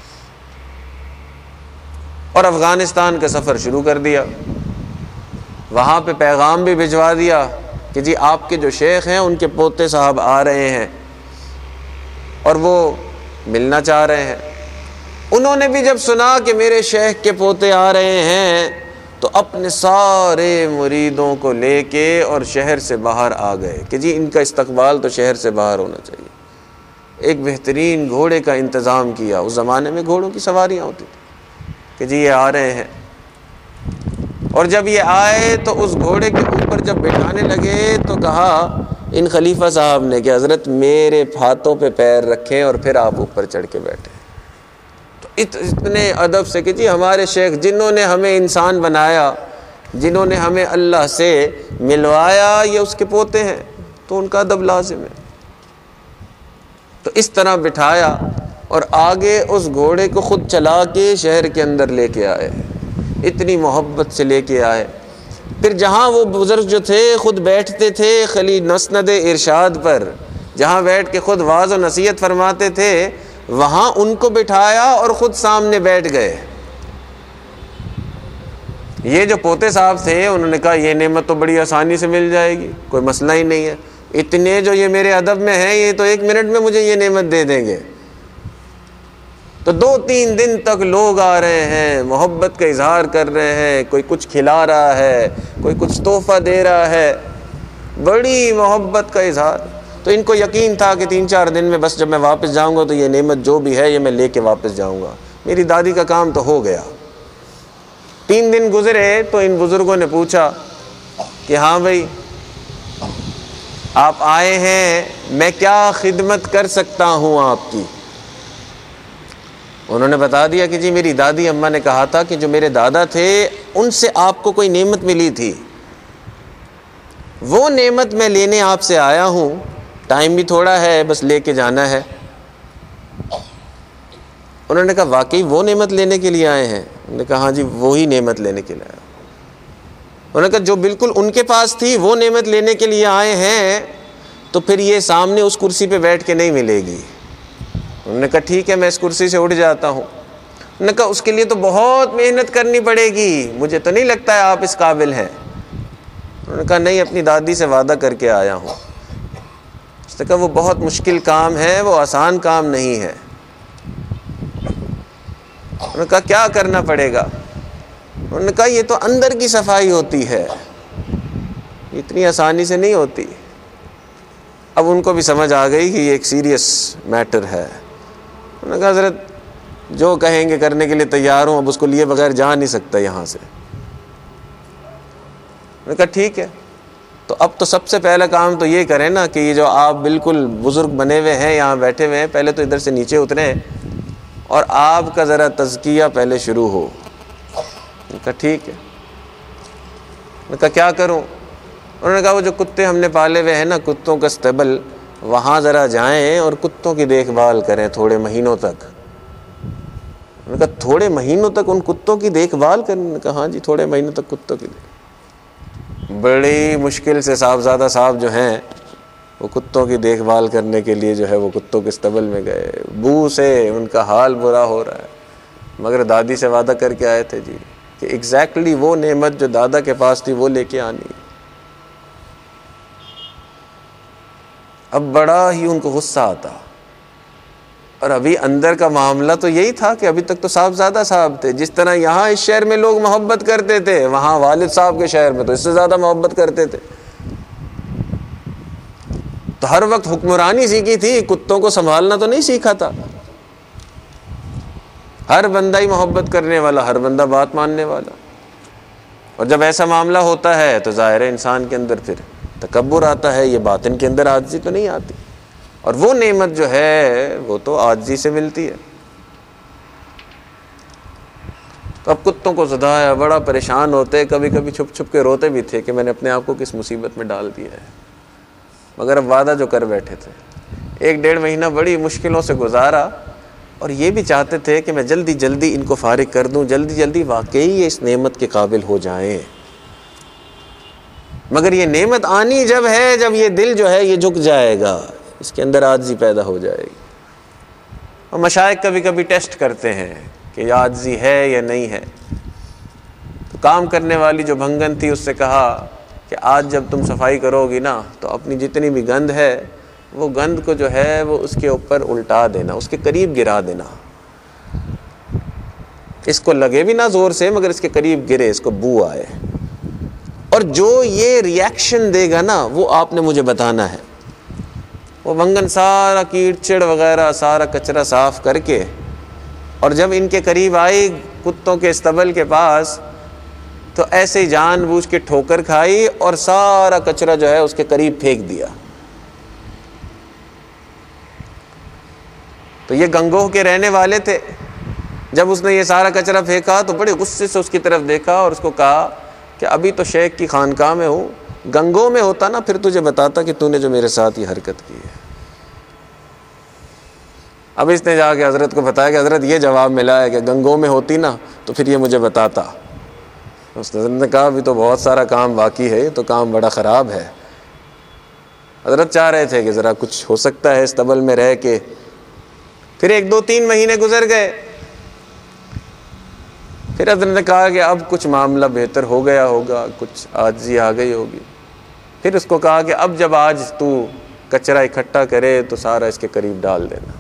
Speaker 1: اور افغانستان کا سفر شروع کر دیا، وہاں پہ پیغام بھی بھجوا دیا کہ جی آپ کے جو شیخ ہیں ان کے پوتے صاحب آ رہے ہیں اور وہ ملنا چاہ رہے ہیں۔ انہوں نے بھی جب سنا کہ میرے شیخ کے پوتے آ رہے ہیں تو اپنے سارے مریدوں کو لے کے اور شہر سے باہر آ گئے کہ جی ان کا استقبال تو شہر سے باہر ہونا چاہیے۔ ایک بہترین گھوڑے کا انتظام کیا، اس زمانے میں گھوڑوں کی سواریاں ہوتی تھیں، کہ جی یہ آ رہے ہیں۔ اور جب یہ آئے تو اس گھوڑے کے اوپر جب بٹھانے لگے تو کہا ان خلیفہ صاحب نے کہ حضرت میرے ہاتھوں پہ پیر رکھیں اور پھر آپ اوپر چڑھ کے بیٹھیں۔ تو اتنے ادب سے کہ جی ہمارے شیخ جنہوں نے ہمیں انسان بنایا، جنہوں نے ہمیں اللہ سے ملوایا، یہ اس کے پوتے ہیں، تو ان کا ادب لازم ہے۔ تو اس طرح بٹھایا اور آگے اس گھوڑے کو خود چلا کے شہر کے اندر لے کے آئے، اتنی محبت سے لے کے آئے۔ پھر جہاں وہ بزرگ جو تھے خود بیٹھتے تھے خلی مسند ارشاد پر، جہاں بیٹھ کے خود واعظ و نصیحت فرماتے تھے، وہاں ان کو بٹھایا اور خود سامنے بیٹھ گئے۔ یہ جو پوتے صاحب تھے انہوں نے کہا یہ نعمت تو بڑی آسانی سے مل جائے گی، کوئی مسئلہ ہی نہیں ہے، اتنے جو یہ میرے ادب میں ہیں یہ تو ایک منٹ میں مجھے یہ نعمت دے دیں گے۔ تو دو تین دن تک لوگ آ رہے ہیں، محبت کا اظہار کر رہے ہیں، کوئی کچھ کھلا رہا ہے، کوئی کچھ تحفہ دے رہا ہے، بڑی محبت کا اظہار۔ تو ان کو یقین تھا کہ تین چار دن میں بس جب میں واپس جاؤں گا تو یہ نعمت جو بھی ہے یہ میں لے کے واپس جاؤں گا، میری دادی کا کام تو ہو گیا۔ تین دن گزرے تو ان بزرگوں نے پوچھا کہ ہاں بھائی آپ آئے ہیں، میں کیا خدمت کر سکتا ہوں آپ کی؟ انہوں نے بتا دیا کہ جی میری دادی اماں نے کہا تھا کہ جو میرے دادا تھے ان سے آپ کو کوئی نعمت ملی تھی، وہ نعمت میں لینے آپ سے آیا ہوں، ٹائم بھی تھوڑا ہے بس لے کے جانا ہے۔ انہوں نے کہا واقعی وہ نعمت لینے کے لیے آئے ہیں؟ انہوں نے کہا ہاں جی وہی نعمت لینے کے لیے آیا. انہوں نے کہا جو بالکل ان کے پاس تھی وہ نعمت لینے کے لیے آئے ہیں تو پھر یہ سامنے اس کرسی پہ بیٹھ کے نہیں ملے گی. انہوں نے کہا ٹھیک ہے میں اس کرسی سے اٹھ جاتا ہوں. انہوں نے کہا اس کے لیے تو بہت محنت کرنی پڑے گی, مجھے تو نہیں لگتا ہے آپ اس قابل ہیں. انہوں نے کہا نہیں اپنی دادی سے وعدہ کر کے آیا ہوں. اس نے کہا وہ بہت مشکل کام ہے, وہ آسان کام نہیں ہے. انہوں نے کہا کیا کرنا پڑے گا؟ انہوں نے کہا یہ تو اندر کی صفائی ہوتی ہے, اتنی آسانی سے نہیں ہوتی. اب ان کو بھی سمجھ آ گئی کہ یہ ایک سیریس میٹر ہے. انہوں نے کہا حضرت جو کہیں گے کرنے کے لیے تیار ہوں, اب اس کو لیے بغیر جا نہیں سکتا یہاں سے. انہوں نے کہا ٹھیک ہے, تو اب تو سب سے پہلا کام تو یہ کریں نا کہ یہ جو آپ بالکل بزرگ بنے ہوئے ہیں یہاں بیٹھے ہوئے ہیں, پہلے تو ادھر سے نیچے اتریں اور آپ کا ذرا تزکیہ پہلے شروع ہو. انہوں نے کہا ٹھیک ہے. انہوں نے کہا کیا کروں؟ انہوں نے کہا وہ جو کتے ہم نے پالے ہوئے ہیں نا, کتوں کا اسٹیبل, وہاں ذرا جائیں اور کتوں کی دیکھ بھال کریں تھوڑے مہینوں تک. انہوں نے کہا تھوڑے مہینوں تک ان کتوں کی دیکھ بھال کریں؟ انہوں نے کہا ہاں جی تھوڑے مہینوں تک کتوں کی دیکھ. بڑی مشکل سے صاحبزادہ صاحب جو ہیں وہ کتوں کی دیکھ بھال کرنے کے لیے جو ہے وہ کتوں کے اسٹیبل میں گئے. بو سے ان کا حال برا ہو رہا ہے, مگر دادی سے وعدہ کر کے آئے تھے جی کہ ایگزیکٹلی وہ نعمت جو دادا کے پاس تھی وہ لے کے آنی. اب بڑا ہی ان کو غصہ آتا, اور ابھی اندر کا معاملہ تو یہی تھا کہ ابھی تک تو صاحبزادہ صاحب تھے. جس طرح یہاں اس شہر میں لوگ محبت کرتے تھے, وہاں والد صاحب کے شہر میں تو اس سے زیادہ محبت کرتے تھے. تو ہر وقت حکمرانی سیکھی تھی, کتوں کو سنبھالنا تو نہیں سیکھا تھا. ہر بندہ ہی محبت کرنے والا, ہر بندہ بات ماننے والا. اور جب ایسا معاملہ ہوتا ہے تو ظاہر ہے انسان کے اندر پھر تکبر آتا ہے, یہ باطن کے اندر عاجزی تو نہیں آتی. اور وہ نعمت جو ہے وہ تو عاجزی سے ملتی ہے. تو اب کتوں کو سدھایا, بڑا پریشان ہوتے, کبھی کبھی چھپ چھپ کے روتے بھی تھے کہ میں نے اپنے آپ کو کس مصیبت میں ڈال دیا ہے. مگر اب وعدہ جو کر بیٹھے تھے, ایک ڈیڑھ مہینہ بڑی مشکلوں سے گزارا, اور یہ بھی چاہتے تھے کہ میں جلدی جلدی ان کو فارغ کر دوں, جلدی جلدی واقعی یہ اس نعمت کے قابل ہو جائیں. مگر یہ نعمت آنی جب ہے جب یہ دل جو ہے یہ جھک جائے گا, اس کے اندر عاجزی پیدا ہو جائے گی. اور مشائخ کبھی کبھی ٹیسٹ کرتے ہیں کہ یہ عاجزی ہے یا نہیں ہے. تو کام کرنے والی جو بھنگن تھی اس سے کہا کہ آج جب تم صفائی کرو گی نا تو اپنی جتنی بھی گند ہے وہ گند کو جو ہے وہ اس کے اوپر الٹا دینا, اس کے قریب گرا دینا. اس کو لگے بھی نہ زور سے, مگر اس کے قریب گرے, اس کو بو آئے. اور جو یہ ریاکشن دے گا نا وہ آپ نے مجھے بتانا ہے. وہ بھنگن سارا کیڑ چڑ وغیرہ سارا کچرا صاف کر کے, اور جب ان کے قریب آئی کتوں کے استبل کے پاس, تو ایسے ہی جان بوجھ کے ٹھوکر کھائی اور سارا کچرا جو ہے اس کے قریب پھینک دیا. تو یہ گنگوہ کے رہنے والے تھے. جب اس نے یہ سارا کچرا پھینکا تو بڑے غصے سے اس کی طرف دیکھا اور اس کو کہا کہ ابھی تو شیخ کی خانقاہ میں ہوں, گنگو میں ہوتا نا پھر تجھے بتاتا کہ تو نے جو میرے ساتھ یہ حرکت کی ہے. اب اس نے جا کے حضرت کو بتایا کہ حضرت یہ جواب ملا ہے کہ گنگو میں ہوتی نا تو پھر یہ مجھے بتاتا. اس نے کہا ابھی تو بہت سارا کام باقی ہے, تو کام بڑا خراب ہے. حضرت چاہ رہے تھے کہ ذرا کچھ ہو سکتا ہے اس تبل میں رہ کے. پھر ایک دو تین مہینے گزر گئے. پھر حضرت نے کہا کہ اب کچھ معاملہ بہتر ہو گیا ہوگا, کچھ عاجزی آ گئی ہوگی. پھر اس کو کہا کہ اب جب آج تو کچرا اکٹھا کرے تو سارا اس کے قریب ڈال دینا.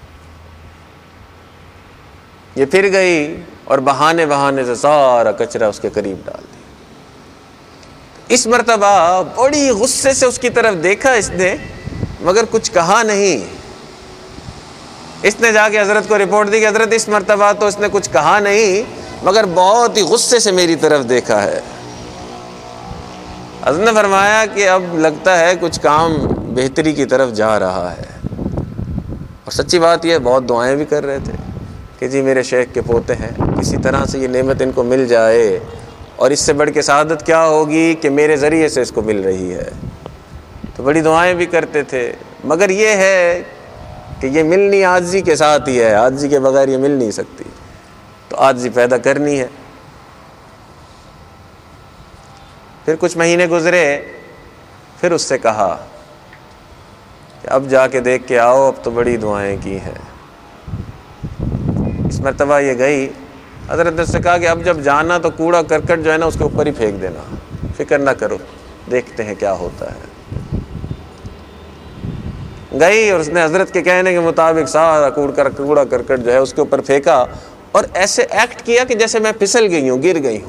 Speaker 1: یہ پھر گئی اور بہانے بہانے سے سارا کچرا اس کے قریب ڈال دیا. اس مرتبہ بڑی غصے سے اس کی طرف دیکھا اس نے, مگر کچھ کہا نہیں. اس نے جا کے حضرت کو رپورٹ دی کہ حضرت اس مرتبہ تو اس نے کچھ کہا نہیں, مگر بہت ہی غصے سے میری طرف دیکھا ہے. حضرت نے فرمایا کہ اب لگتا ہے کچھ کام بہتری کی طرف جا رہا ہے. اور سچی بات یہ بہت دعائیں بھی کر رہے تھے کہ جی میرے شیخ کے پوتے ہیں, کسی طرح سے یہ نعمت ان کو مل جائے, اور اس سے بڑھ کے سعادت کیا ہوگی کہ میرے ذریعے سے اس کو مل رہی ہے. تو بڑی دعائیں بھی کرتے تھے. مگر یہ ہے کہ کہ یہ ملنی عاجزی کے ساتھ ہی ہے، عاجزی کے بغیر یہ مل نہیں سکتی، تو عاجزی پیدا کرنی ہے۔ پھر کچھ مہینے گزرے، پھر اس سے کہا کہ اب جا کے دیکھ کے آؤ، اب تو بڑی دعائیں کی ہیں۔ اس مرتبہ یہ گئی، حضرت نے اس سے کہا کہ اب جب جانا تو کوڑا کرکٹ جو ہے نا اس کے اوپر ہی پھینک دینا، فکر نہ کرو، دیکھتے ہیں کیا ہوتا ہے۔ گئی اور اس نے حضرت کے کہنے کے مطابق سارا کوڑا کرکٹ جو ہے اس کے اوپر پھینکا، اور ایسے ایکٹ کیا کہ جیسے میں پھسل گئی ہوں، گر گئی ہوں۔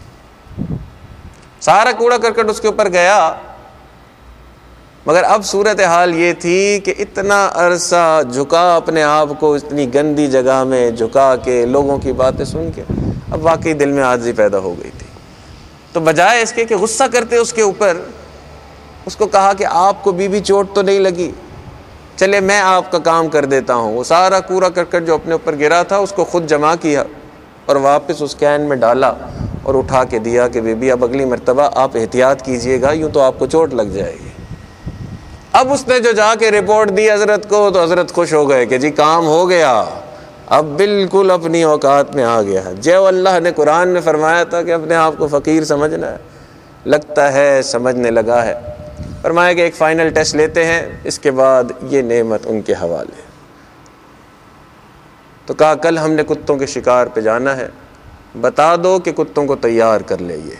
Speaker 1: سارا کوڑا کرکٹ اس کے اوپر گیا، مگر اب صورتحال یہ تھی کہ اتنا عرصہ جھکا اپنے آپ کو اتنی گندی جگہ میں جھکا کے لوگوں کی باتیں سن کے، اب واقعی دل میں عاجزی پیدا ہو گئی تھی۔ تو بجائے اس کے کہ غصہ کرتے اس کے اوپر، اس کو کہا کہ آپ کو بی بی چوٹ تو نہیں لگی، چلے میں آپ کا کام کر دیتا ہوں۔ وہ سارا کوڑا کرکٹ جو اپنے اوپر گرا تھا اس کو خود جمع کیا اور واپس اس کین میں ڈالا اور اٹھا کے دیا کہ بی بی اب اگلی مرتبہ آپ احتیاط کیجئے گا، یوں تو آپ کو چوٹ لگ جائے گی۔ اب اس نے جو جا کے رپورٹ دی حضرت کو، تو حضرت خوش ہو گئے کہ جی کام ہو گیا، اب بالکل اپنی اوقات میں آ گیا ہے۔ جو اللہ نے قرآن میں فرمایا تھا کہ اپنے آپ کو فقیر سمجھنا ہے، لگتا ہے سمجھنے لگا ہے۔ فرمایا کہ ایک فائنل ٹیسٹ لیتے ہیں، اس کے بعد یہ نعمت ان کے حوالے۔ تو کہا کل ہم نے کتوں کے شکار پہ جانا ہے، بتا دو کہ کتوں کو تیار کر لئیے۔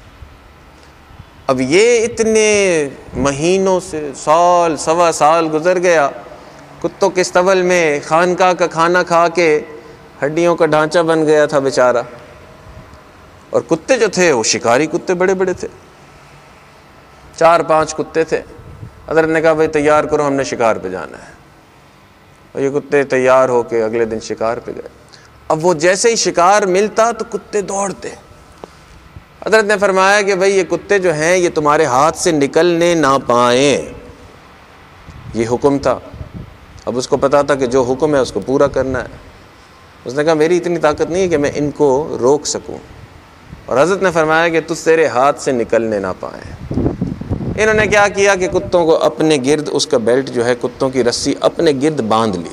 Speaker 1: اب یہ اتنے مہینوں سے سال سوا سال گزر گیا، کتوں کے استبل میں خانقاہ کا کھانا کھا کے ہڈیوں کا ڈھانچہ بن گیا تھا بیچارہ، اور کتے جو تھے وہ شکاری کتے بڑے بڑے تھے، چار پانچ کتے تھے۔ حضرت نے کہا بھائی تیار کرو، ہم نے شکار پہ جانا ہے، اور یہ کتے تیار ہو کے اگلے دن شکار پہ گئے۔ اب وہ جیسے ہی شکار ملتا تو کتے دوڑتے۔ حضرت نے فرمایا کہ بھائی یہ کتے جو ہیں یہ تمہارے ہاتھ سے نکلنے نہ پائیں، یہ حکم تھا۔ اب اس کو پتا تھا کہ جو حکم ہے اس کو پورا کرنا ہے۔ اس نے کہا میری اتنی طاقت نہیں ہے کہ میں ان کو روک سکوں، اور حضرت نے فرمایا کہ تجھ تیرے ہاتھ سے نکلنے نہ پائیں۔ انہوں نے کیا کیا کہ کتوں کو اپنے گرد، اس کا بیلٹ جو ہے کتوں کی رسی اپنے گرد باندھ لی۔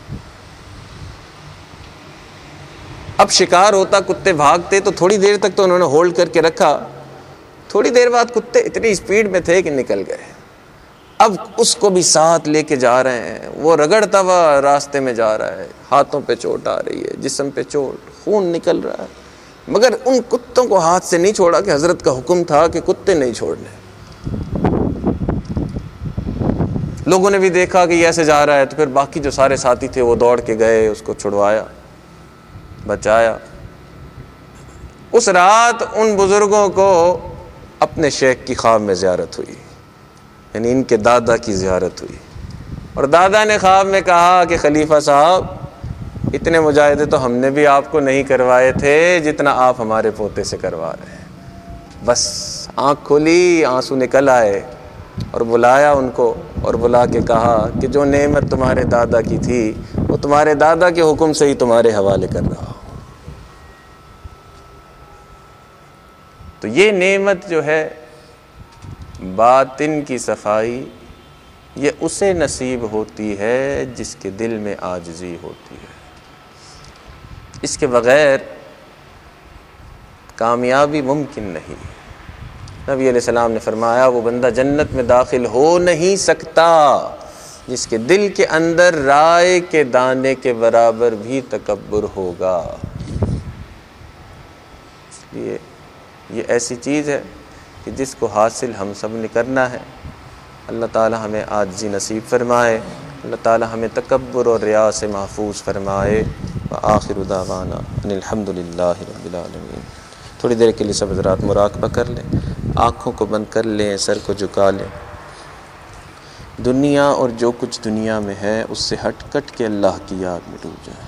Speaker 1: اب شکار ہوتا، کتے بھاگتے، تو تھوڑی دیر تک تو انہوں نے ہولڈ کر کے رکھا، تھوڑی دیر بعد کتے اتنی سپیڈ میں تھے کہ نکل گئے۔ اب اس کو بھی ساتھ لے کے جا رہے ہیں، وہ رگڑتا ہوا راستے میں جا رہا ہے، ہاتھوں پہ چوٹ آ رہی ہے، جسم پہ چوٹ، خون نکل رہا ہے، مگر ان کتوں کو ہاتھ سے نہیں چھوڑا کہ حضرت کا حکم تھا کہ کتے نہیں چھوڑنے۔ لوگوں نے بھی دیکھا کہ یہ ایسے جا رہا ہے، تو پھر باقی جو سارے ساتھی تھے وہ دوڑ کے گئے، اس کو چھڑوایا، بچایا۔ اس رات ان بزرگوں کو اپنے شیخ کی خواب میں زیارت ہوئی، یعنی ان کے دادا کی زیارت ہوئی، اور دادا نے خواب میں کہا کہ خلیفہ صاحب اتنے مجاہدے تو ہم نے بھی آپ کو نہیں کروائے تھے جتنا آپ ہمارے پوتے سے کروا رہے ہیں۔ بس آنکھ کھلی، آنسو نکل آئے، اور بلایا ان کو، اور بلا کے کہا کہ جو نعمت تمہارے دادا کی تھی وہ تمہارے دادا کے حکم سے ہی تمہارے حوالے کر رہا ہوں۔ تو یہ نعمت جو ہے باطن کی صفائی، یہ اسے نصیب ہوتی ہے جس کے دل میں عاجزی ہوتی ہے۔ اس کے بغیر کامیابی ممکن نہیں۔ نبی علیہ السلام نے فرمایا وہ بندہ جنت میں داخل ہو نہیں سکتا جس کے دل کے اندر رائے کے دانے کے برابر بھی تکبر ہوگا۔ اس لیے یہ ایسی چیز ہے کہ جس کو حاصل ہم سب نے کرنا ہے۔ اللہ تعالی ہمیں عاجزی نصیب فرمائے، اللہ تعالی ہمیں تکبر اور ریا سے محفوظ فرمائے۔ وآخر دعوانا ان الحمد للہ رب العالمین۔ تھوڑی دیر کے لیے سب حضرات مراقبہ کر لیں، آنکھوں کو بند کر لیں، سر کو جھکا لیں۔ دنیا اور جو کچھ دنیا میں ہے اس سے ہٹ کٹ کے اللہ کی یاد میں ڈوب جائیں۔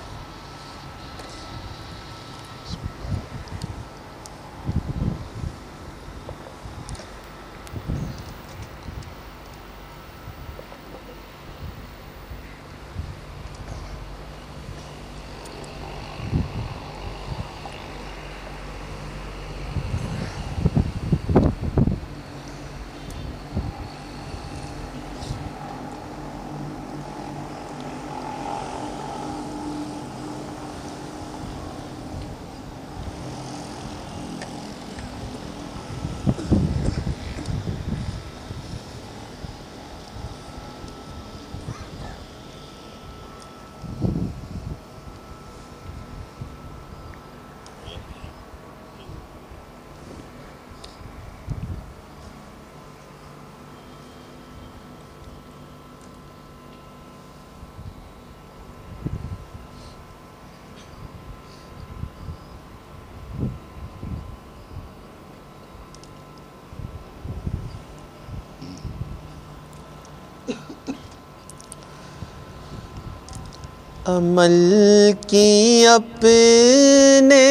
Speaker 1: عمل کی اپنے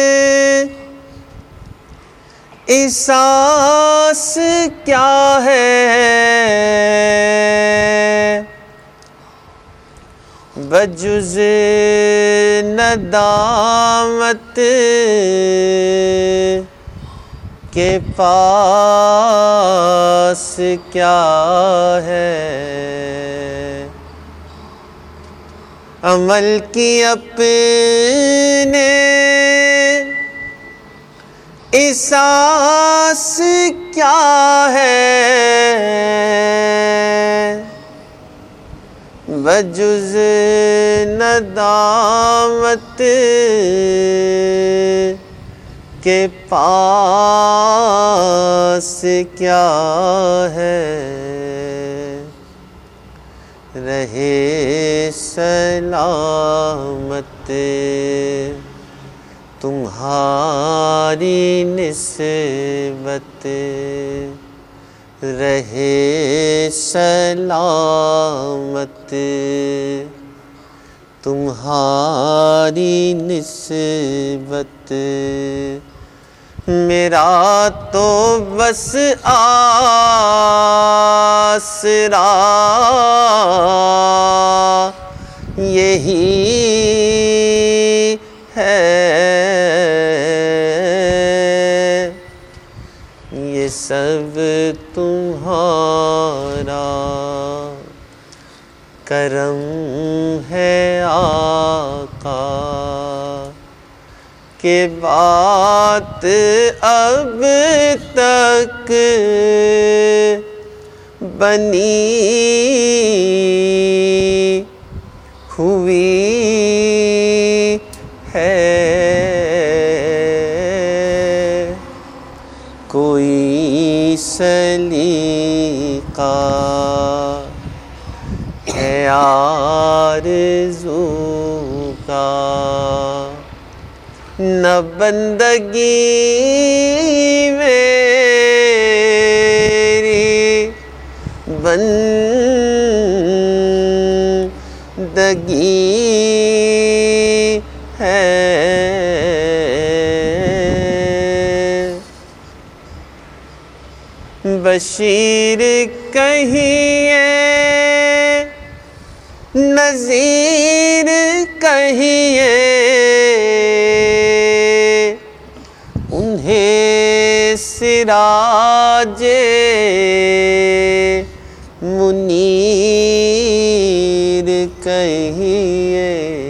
Speaker 1: اساس کیا ہے، بجز ندامت کے پاس کیا ہے۔ عمل کی اپنے اساس کیا ہے، بجز ندامت کے پاس کیا ہے۔ رہے سلامت تمہاری نسبت، رہے سلامت تمہاری نسبت، میرا تو بس آسرا یہی ہے، یہ سب تمہارا کرم ہے آقا، کہ بات اب تک بنی ہوئی ہے، کوئی سلیقہ ہے آرزو کا، نہ بندگی میری بندگی ہے، بشیر کہیے نذیر کہیے، انہیں سراج منیر کہیے،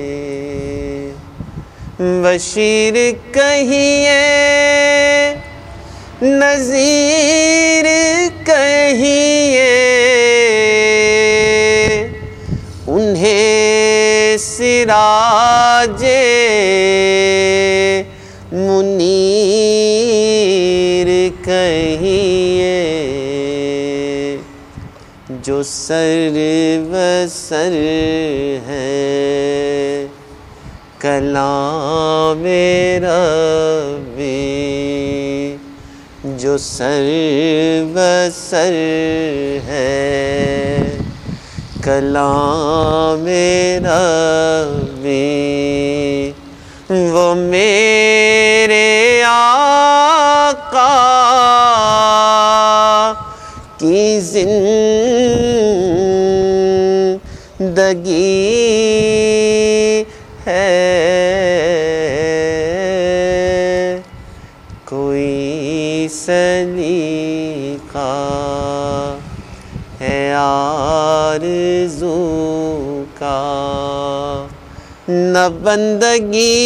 Speaker 1: بشیر کہیے نذیر کہیے، انہیں سراج منیر کہیے، جو سر بسر ہے کلام ربی، جو سر بسر ہے کلام ربی، وہ میرے آقا کی زندگی ہے، کوئی سلیقہ ہے آرزو کا، نہ بندگی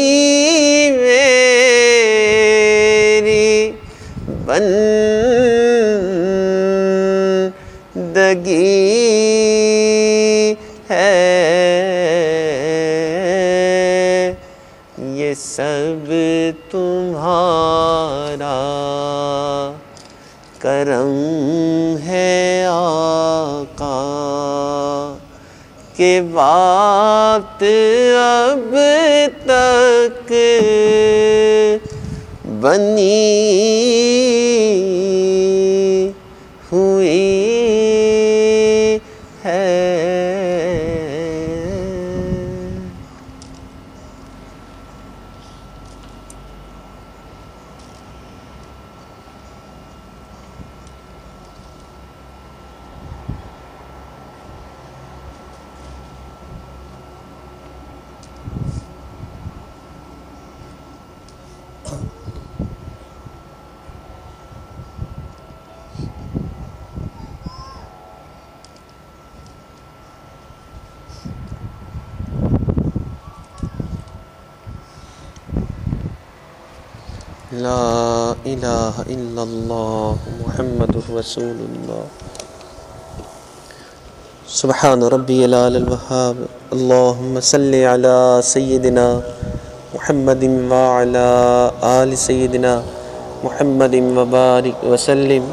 Speaker 1: میری بندگی ہے، یہ سب تمہارا کرم ہے آقا، کہ بات اب تک بنی ہوئی ہے۔ لا الہ الا اللہ محمد رسول اللہ. سبحان ربی العلی الوہاب. اللہم صلی علی سیدنا محمد وعلی آل سیدنا محمد وبارک وسلم.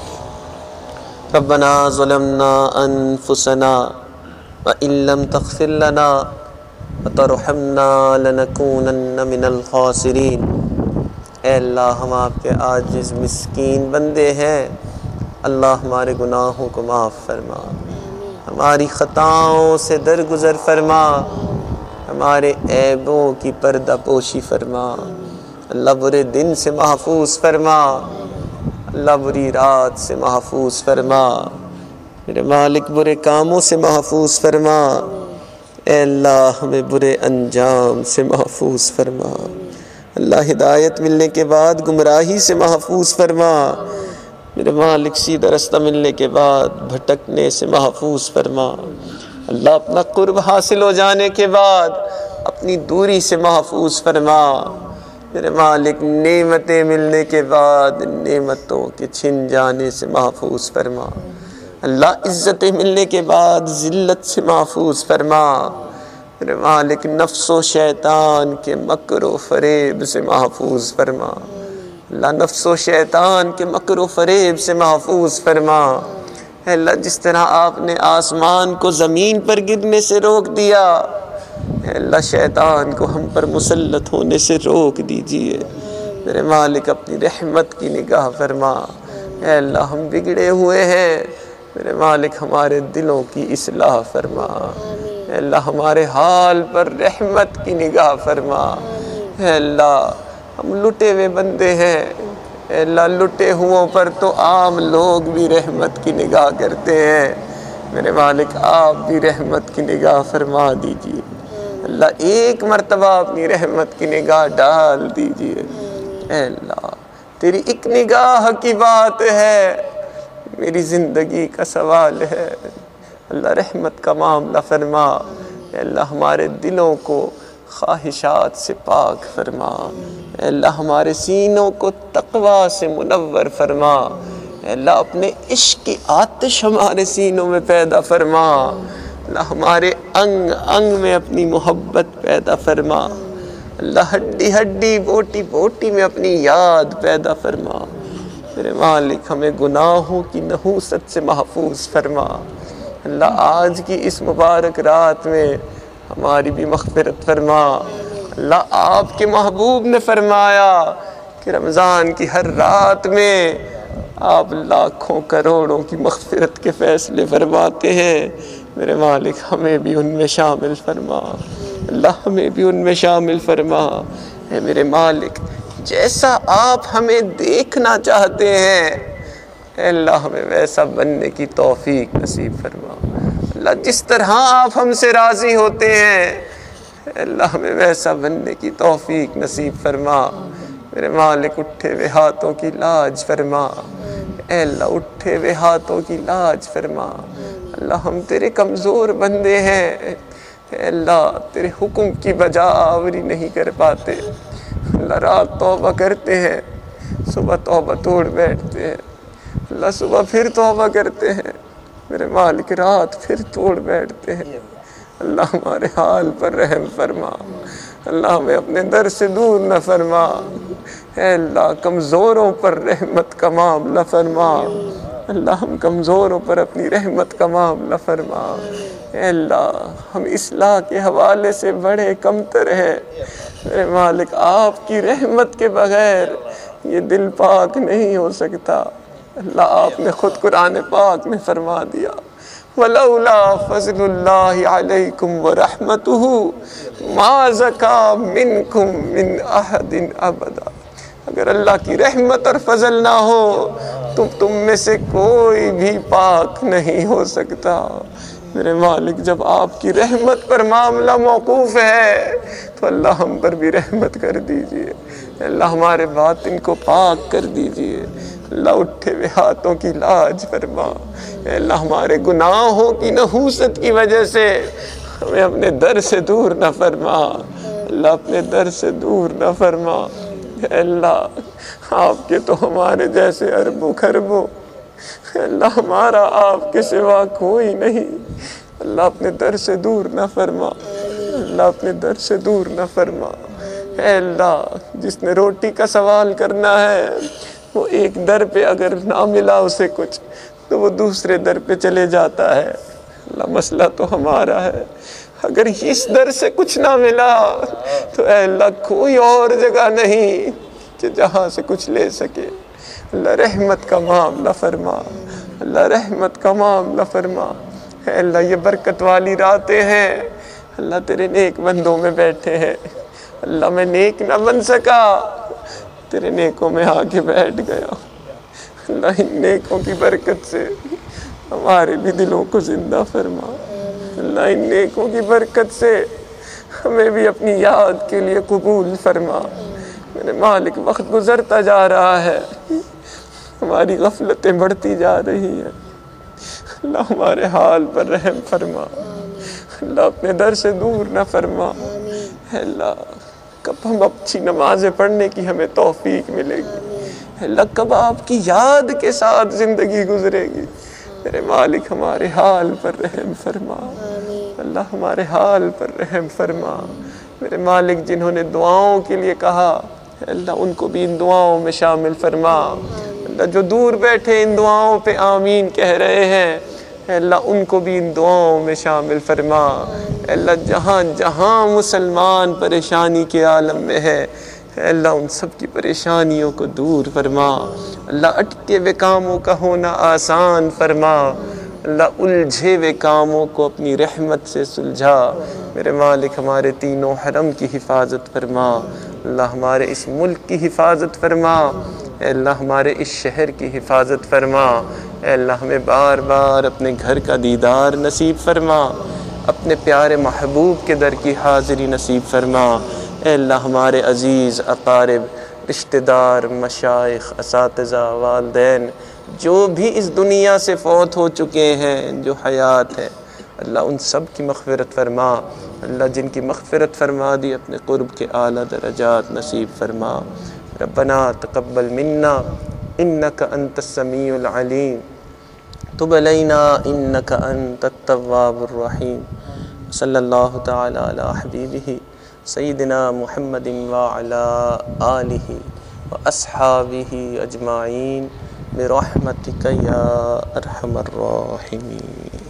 Speaker 1: ربنا ظلمنا انفسنا وان لم تغفر لنا وترحمنا لنکونن من الخاسرین. اے اللہ ہم آپ کے عاجز مسکین بندے ہیں. اللہ ہمارے گناہوں کو معاف فرما، ہماری خطاؤں سے درگزر فرما، ہمارے عیبوں کی پردہ پوشی فرما. اللہ برے دن سے محفوظ فرما، اللہ بری رات سے محفوظ فرما. میرے مالک برے کاموں سے محفوظ فرما. اے اللہ ہمیں برے انجام سے محفوظ فرما. اللہ ہدایت ملنے کے بعد گمراہی سے محفوظ فرما. میرے مالک سیدھا رستہ ملنے کے بعد بھٹکنے سے محفوظ فرما. اللہ اپنا قرب حاصل ہو جانے کے بعد اپنی دوری سے محفوظ فرما. میرے مالک نعمتیں ملنے کے بعد نعمتوں کے چھن جانے سے محفوظ فرما. اللہ عزتیں ملنے کے بعد ذلت سے محفوظ فرما. میرے مالک نفس و شیطان کے مکر و فریب سے محفوظ فرما. اللہ نفس و شیطان کے مکر و فریب سے محفوظ فرما. اے اللہ جس طرح آپ نے آسمان کو زمین پر گرنے سے روک دیا، اے اللہ شیطان کو ہم پر مسلط ہونے سے روک دیجئے. میرے مالک اپنی رحمت کی نگاہ فرما. اے اللہ ہم بگڑے ہوئے ہیں، میرے مالک ہمارے دلوں کی اصلاح فرما. اے اللہ ہمارے حال پر رحمت کی نگاہ فرما. اے اللہ ہم لٹے ہوئے بندے ہیں. اے اللہ لٹے ہوں پر تو عام لوگ بھی رحمت کی نگاہ کرتے ہیں. میرے مالک آپ بھی رحمت کی نگاہ فرما دیجئے. اللہ ایک مرتبہ اپنی رحمت کی نگاہ ڈال دیجئے. اے اللہ تیری ایک نگاہ کی بات ہے، میری زندگی کا سوال ہے. اللہ رحمت کا معاملہ فرما. اے اللہ ہمارے دلوں کو خواہشات سے پاک فرما. اے اللہ ہمارے سینوں کو تقوی سے منور فرما. اے اللہ اپنے عشق کی آتش ہمارے سینوں میں پیدا فرما. اللہ ہمارے انگ انگ میں اپنی محبت پیدا فرما. اللہ ہڈی ہڈی بوٹی بوٹی میں اپنی یاد پیدا فرما. میرے مالک ہمیں گناہوں کی نحوست سے محفوظ فرما. اللہ آج کی اس مبارک رات میں ہماری بھی مغفرت فرما. اللہ آپ کے محبوب نے فرمایا کہ رمضان کی ہر رات میں آپ لاکھوں کروڑوں کی مغفرت کے فیصلے فرماتے ہیں. میرے مالک ہمیں بھی ان میں شامل فرما. اللہ ہمیں بھی ان میں شامل فرما. اے میرے مالک جیسا آپ ہمیں دیکھنا چاہتے ہیں، اے اللہ ہمیں ویسا بننے کی توفیق نصیب فرما. اللہ جس طرح آپ ہم سے راضی ہوتے ہیں، اے اللہ ہمیں ویسا بننے کی توفیق نصیب فرما. میرے مالک اٹھے ہوئے ہاتھوں کی لاج فرما. اے اللہ اٹھے ہوئے ہاتھوں کی لاج فرما. اللہ ہم تیرے کمزور بندے ہیں. اے اللہ تیرے حکم کی بجا آوری نہیں کر پاتے. اللہ رات توبہ کرتے ہیں، صبح توبہ توڑ بیٹھتے ہیں. اللہ صبح پھر توبہ کرتے ہیں، میرے مالک رات پھر توڑ بیٹھتے ہیں. اللہ ہمارے حال پر رحم فرما. اللہ ہمیں اپنے در سے دور نہ فرما. اے اللہ کمزوروں پر رحمت کا معاملہ فرما. اللہ ہم کمزوروں پر اپنی رحمت کا معاملہ فرما. اے اللہ ہم اصلاح کے حوالے سے بڑے کمتر ہیں. میرے مالک آپ کی رحمت کے بغیر یہ دل پاک نہیں ہو سکتا. اللہ آپ نے خود قرآن پاک میں فرما دیا وَلَوْلَا فَضْلُ اللَّهِ عَلَيْكُمْ وَرَحْمَتُهُ مَا زَكَى مِنْكُمْ مِنْ أَحَدٍ أَبَدًا. اگر اللہ کی رحمت اور فضل نہ ہو تو تم میں سے کوئی بھی پاک نہیں ہو سکتا. میرے مالک جب آپ کی رحمت پر معاملہ موقوف ہے تو اللہ ہم پر بھی رحمت کر دیجئے. اللہ ہمارے باطن کو پاک کر دیجئے. اللہ اٹھے ہوئے ہاتھوں کی لاج فرما. اے اللہ ہمارے گناہوں کی نحوست کی وجہ سے ہمیں اپنے در سے دور نہ فرما. اللہ اپنے در سے دور نہ فرما.
Speaker 2: اے اللہ آپ کے تو ہمارے جیسے اربوں خربوں، اللہ ہمارا آپ کے سوا کوئی نہیں، اللہ اپنے در سے دور نہ فرما، اللہ اپنے در سے دور نہ فرما۔ اے اللہ جس نے روٹی کا سوال کرنا ہے وہ ایک در پہ اگر نہ ملا اسے کچھ تو وہ دوسرے در پہ چلے جاتا ہے، اللہ مسئلہ تو ہمارا ہے، اگر اس در سے کچھ نہ ملا تو اے اللہ کوئی اور جگہ نہیں کہ جہاں سے کچھ لے سکے، اللہ رحمت کا معاملہ فرما، اللہ رحمت کا معاملہ فرما۔ اے اللہ یہ برکت والی راتیں ہیں، اللہ تیرے نیک بندوں میں بیٹھے ہیں، اللہ میں نیک نہ بن سکا، تیرے نیکوں میں آ کے بیٹھ گیا، اللہ ان نیکوں کی برکت سے ہمارے بھی دلوں کو زندہ فرما، اللہ ان نیکوں کی برکت سے ہمیں بھی اپنی یاد کے لیے قبول فرما۔ میرے مالک وقت گزرتا جا رہا ہے، ہماری غفلتیں بڑھتی جا رہی ہیں، اللہ ہمارے حال پر رحم فرما، اللہ اپنے در سے دور نہ فرما۔ اے اللہ کب ہم اچھی نمازیں پڑھنے کی ہمیں توفیق ملے گی، اے اللہ کب آپ کی یاد کے ساتھ زندگی گزرے گی، میرے مالک ہمارے حال پر رحم فرما، اللہ ہمارے حال پر رحم فرما۔ میرے مالک جنہوں نے دعاؤں کے لیے کہا اے اللہ ان کو بھی ان دعاؤں میں شامل فرما، اللہ جو دور بیٹھے ان دعاؤں پہ آمین کہہ رہے ہیں اے اللہ ان کو بھی ان دعاؤں میں شامل فرما۔ اے اللہ جہاں جہاں مسلمان پریشانی کے عالم میں ہے اے اللہ ان سب کی پریشانیوں کو دور فرما، اللہ اٹکے ہوئے کاموں کا ہونا آسان فرما، اللہ الجھے ہوئے کاموں کو اپنی رحمت سے سلجھا۔ میرے مالک ہمارے تینوں حرم کی حفاظت فرما، اللہ ہمارے اس ملک کی حفاظت فرما، اے اللہ ہمارے اس شہر کی حفاظت فرما، اے اللہ ہمیں بار بار اپنے گھر کا دیدار نصیب فرما، اپنے پیارے محبوب کے در کی حاضری نصیب فرما۔ اے اللہ ہمارے عزیز اقارب، رشتہ دار، مشائخ، اساتذہ، والدین جو بھی اس دنیا سے فوت ہو چکے ہیں، جو حیات ہے، اللہ ان سب کی مغفرت فرما، اللہ جن کی مغفرت فرما دی اپنے قرب کے اعلیٰ درجات نصیب فرما۔ ربنا تقبل منا انک انت السمیع العلیم، تب علینا انک انت التواب الرحیم، صلی اللہ تعالی علی حبیبہ سیدنا محمد وعلی آلہ واصحابہ اجمعین برحمتک یا ارحم الراحمین۔